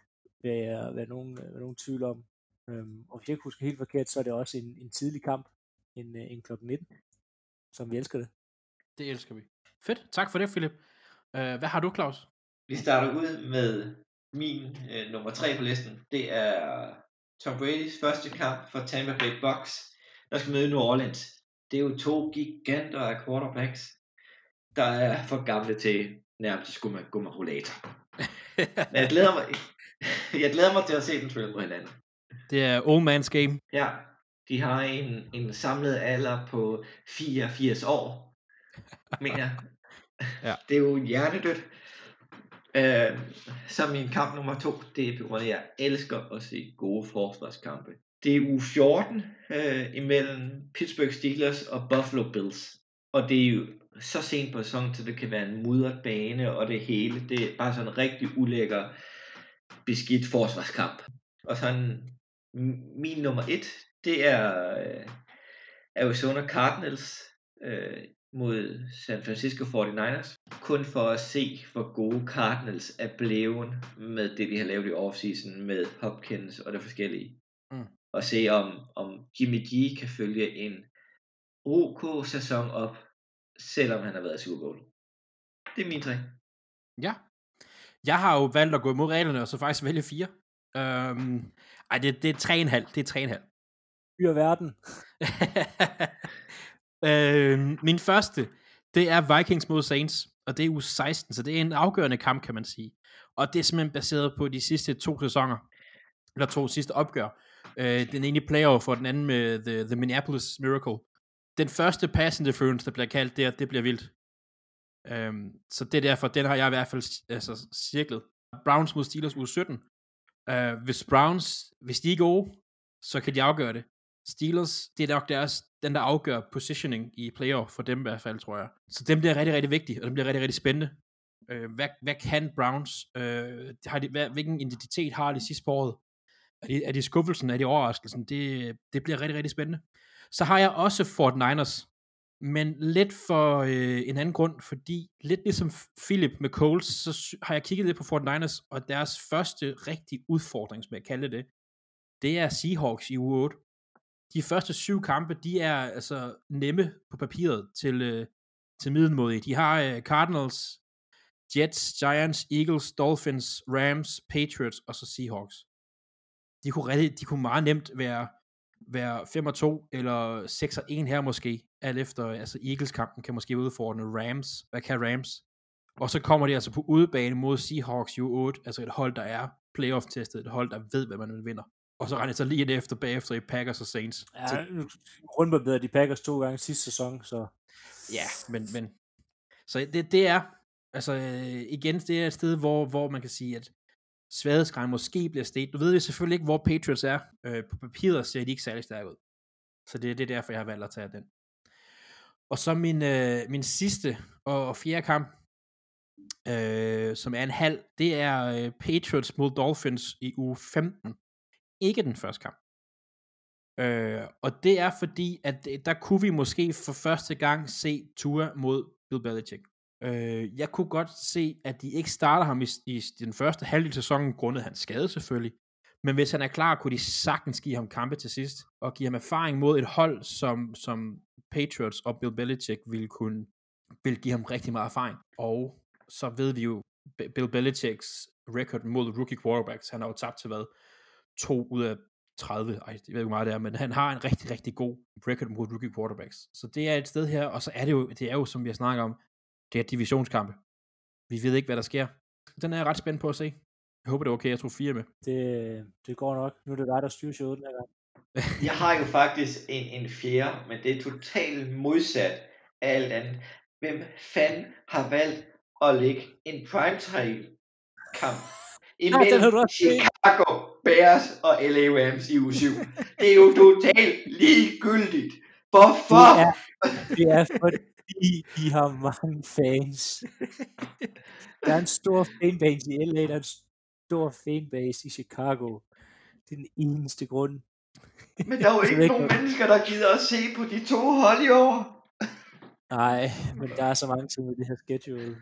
være, være, nogen, være nogen tvivl om. Øhm, og hvis jeg ikke husker helt forkert, så er det også en, en tidlig kamp, en, en klokken nitten, som vi elsker det. Det elsker vi. Fedt. Tak for det, Philip. Uh, hvad har du, Claus? Vi starter ud med min øh, nummer tre på listen. Det er Tom Brady's første kamp for Tampa Bay Bucks, der skal møde New Orleans. Det er jo to giganter af quarterbacks, der er for gamle til nærmest at skulle gå med rollator. Men jeg glæder mig, jeg glæder mig til at se dem spille på hinanden. Det er old man's game. Ja, de har en, en samlet alder på fireogfirs år, mener jeg. Ja. Det er jo hjernedødt. Øh, så min kamp nummer to, det er på grund af, at jeg elsker at se gode forsvarskampe. Det er uge fjorten øh, imellem Pittsburgh Steelers og Buffalo Bills. Og det er jo så sent på sæsonen, så det kan være en mudret bane og det hele. Det er bare sådan en rigtig ulækker, beskidt forsvarskamp. Og sådan min nummer et, det er øh, Arizona Cardinals øh, mod San Francisco forty-niners. Kun for at se, hvor gode Cardinals er blevet med det, de har lavet i offseason med Hopkins og det forskellige. Mm. Og se, om, om Jimmy G kan følge en OK sæson op, selvom han har været i Super Bowl. Det er min tre. Ja. Jeg har jo valgt at gå imod reglerne, og så faktisk vælge fire. Øhm, ej, det, det er tre komma fem. Det er tre komma fem. Fyr verden. øhm, min første, det er Vikings mod Saints, og det er uge seksten, så det er en afgørende kamp, kan man sige. Og det er simpelthen baseret på de sidste to sæsoner, eller to sidste opgør. Øh, den ene i playoff, og den anden med The, the Minneapolis Miracle. Den første pass interference, der bliver kaldt der, det bliver vildt. Øhm, så det er derfor, den har jeg i hvert fald altså, cirklet. Browns mod Steelers uge sytten. Uh, hvis Browns, hvis de er gode, så kan de afgøre det. Steelers, det er nok deres, den der afgør positioning i playoff, for dem i hvert fald, tror jeg. Så dem bliver rigtig, rigtig vigtigt, og det bliver rigtig, rigtig spændende. Uh, hvad, hvad kan Browns? Uh, har de, hvad, hvilken identitet har de sidste året? Er de, er de skuffelsen? Er de overraskelsen? Det, det bliver rigtig, rigtig spændende. Så har jeg også forty-niners, men lidt for øh, en anden grund, fordi lidt ligesom Philip med Coles, så har jeg kigget lidt på forty-niners, og deres første rigtige udfordring, som jeg kalder det, det er Seahawks i uge otte. De første syv kampe, de er altså nemme på papiret til, øh, til middelmådige. De har øh, Cardinals, Jets, Giants, Eagles, Dolphins, Rams, Patriots og så Seahawks. De kunne, rigtig, de kunne meget nemt være være fem og to eller seks og en her måske, alt efter, altså Eagles-kampen kan måske udfordre Rams. Hvad kan Rams? Og så kommer de altså på udebane mod Seahawks i uge otte, altså et hold, der er playoff-testet, et hold, der ved, hvad man vinder. Og så regner det så lige det efter bagefter i Packers og Saints. Ja, så, rundbarbederede de Packers to gange sidste sæson, så... Ja, men... men så det, det er, altså igen, det er et sted, hvor, hvor man kan sige, at svaghedsgraden måske bliver steget. Du ved vi selvfølgelig ikke, hvor Patriots er. Øh, på papiret ser de ikke særlig stærke ud. Så det, det er derfor, jeg har valgt at tage den. Og så min, øh, min sidste og, og fjerde kamp, øh, som er en halv, det er øh, Patriots mod Dolphins i uge femten. Ikke den første kamp. Øh, og det er fordi, at der kunne vi måske for første gang se Tua mod Bill Belichick. Øh, jeg kunne godt se, at de ikke starter ham i, i den første halvdel af sæsonen, grundet hans skade selvfølgelig. Men hvis han er klar, kunne de sagtens give ham kampe til sidst, og give ham erfaring mod et hold, som, som Patriots og Bill Belichick ville kunne ville give ham rigtig meget erfaring. Og så ved vi jo, Bill Belichicks record mod rookie quarterbacks, han har jo tabt til hvad? To ud af tredive, ej, jeg ved ikke, hvor meget det er, men han har en rigtig, rigtig god record mod rookie quarterbacks. Så det er et sted her, og så er det jo, det er jo som vi har snakket om, det er divisionskampe. Vi ved ikke, hvad der sker. Den er jeg ret spændt på at se. Jeg håber, det er okay, jeg tog fire med. Det, det går nok. Nu er det dig, der styrer showet den her gang. Jeg har jo faktisk en, en fjerde, men det er totalt modsat af alt andet. Hvem fanden har valgt at lægge en primetime kamp imellem ja, Chicago Bears og L A Rams i uge syv? Det er jo totalt ligegyldigt. Hvorfor? Det er, det er fordi, de har mange fans. Der er en stor fanbase i L A, der er en stor fanbase i Chicago. Det er den eneste grund. Men der er jo ikke nogen mennesker, der gider at se på de to hold i år. Nej, men der er så mange ting med det her schedule.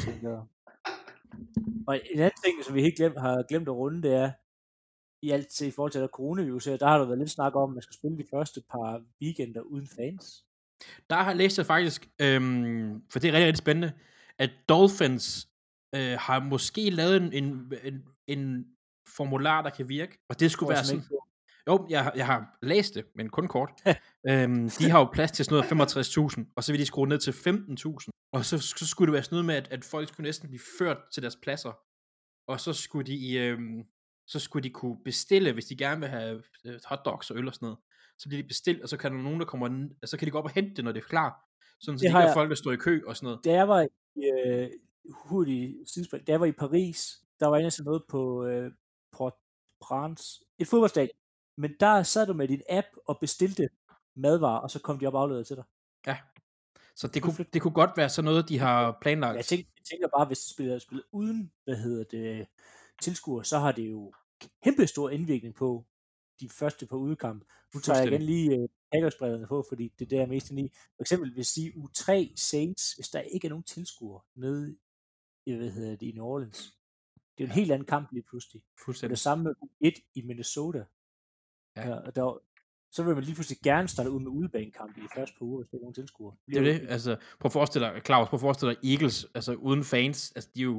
Og en anden ting, som vi helt glemt, har glemt at runde, det er, i alt til i forhold til der coronavirus her, der har der været lidt snak om, at man skal spille de første par weekender uden fans. Der har jeg læst det faktisk, øhm, for det er rigtig, rigtig spændende, at Dolphins øh, har måske lavet en, en, en, en formular, der kan virke, og det skulle være sådan... Jo, jeg, jeg har læst det, men kun kort. øhm, de har jo plads til sådan noget femogtres tusind, og så vil de skrue ned til femten tusind. Og så, så skulle det være sådan noget med, at, at folk skulle næsten blive ført til deres pladser. Og så skulle de, øhm, så skulle de kunne bestille, hvis de gerne vil have hotdogs og øl og sådan noget. Så bliver de bestilt, og så kan der nogen, der kommer, og så kan de gå op og hente det, når det er klar. Sådan, så det de ikke har folk, der står i kø og sådan noget. Da jeg var i, øh, hurtigt sidespring, da jeg var i Paris, der var en noget på øh, Port-au-Prince, et fodboldstadion. Men der sad du med din app og bestilte madvarer, og så kom de op og afleverede til dig. Ja, så det kunne, det kunne godt være sådan noget, de har planlagt. Jeg tænker, jeg tænker bare, hvis de spiller, spiller uden, hvad hedder det, tilskuer, så har det jo kæmpe stor indvirkning på de første par udekamp. Nu tager jeg igen lige uh, Packers-brillerne på, fordi det er der, jeg er mest inde i. For eksempel, hvis de uge tre Saints, hvis der ikke er nogen tilskuer nede i, hvad hedder det, i New Orleans. Det er jo en helt anden kamp lige pludselig. Og det samme med uge et i Minnesota. Ja. Ja, og der, så vil man lige pludselig gerne starte ud med udebanekamp i de første par uger, hvis der er nogen tilskuere. Det er det, altså, prøv at forestille dig, Claus, prøv at forestille dig Eagles, altså uden fans, altså de er jo,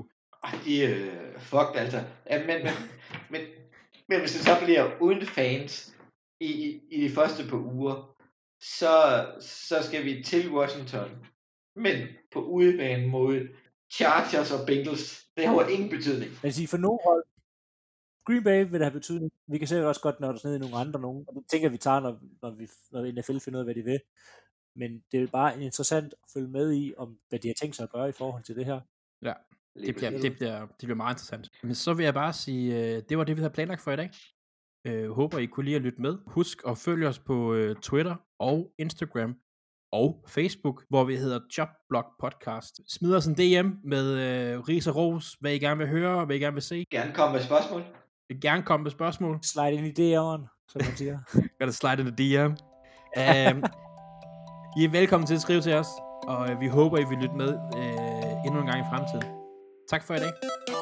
Ej, de øh, fuck altså. Ja, men, men, men, men hvis det så bliver uden fans i, i, i de første par uger, så, så skal vi til Washington. Men på udebane mod Chargers og Bengals. Det har ingen betydning. Jeg vil sige, for nogle hold, Green Bay vil det have betydning. Vi kan sikkert også godt nørde os ned i nogle andre nogen, og det tænker vi tager, når, når, vi, når N F L finder ud af, hvad de vil. Men det er bare interessant at følge med i, om hvad de har tænkt sig at gøre i forhold til det her. Ja, Lige det bliver, præcis. det, bliver, det bliver meget interessant. Men så vil jeg bare sige, øh, det var det, vi havde planlagt for i dag. Øh, håber, I kunne lide at lytte med. Husk at følge os på øh, Twitter og Instagram og Facebook, hvor vi hedder Jobblog Podcast. Smid os en D M med øh, ris og ros, hvad I gerne vil høre, hvad I gerne vil se. Gerne komme med spørgsmål. Gerne komme med spørgsmål. Slide ind i D M'eren, som man siger. Gør det slide in the D M. um, I er velkommen til at skrive til os, og øh, vi håber, I vil lytte med øh, endnu en gang i fremtiden. Tak for i dag.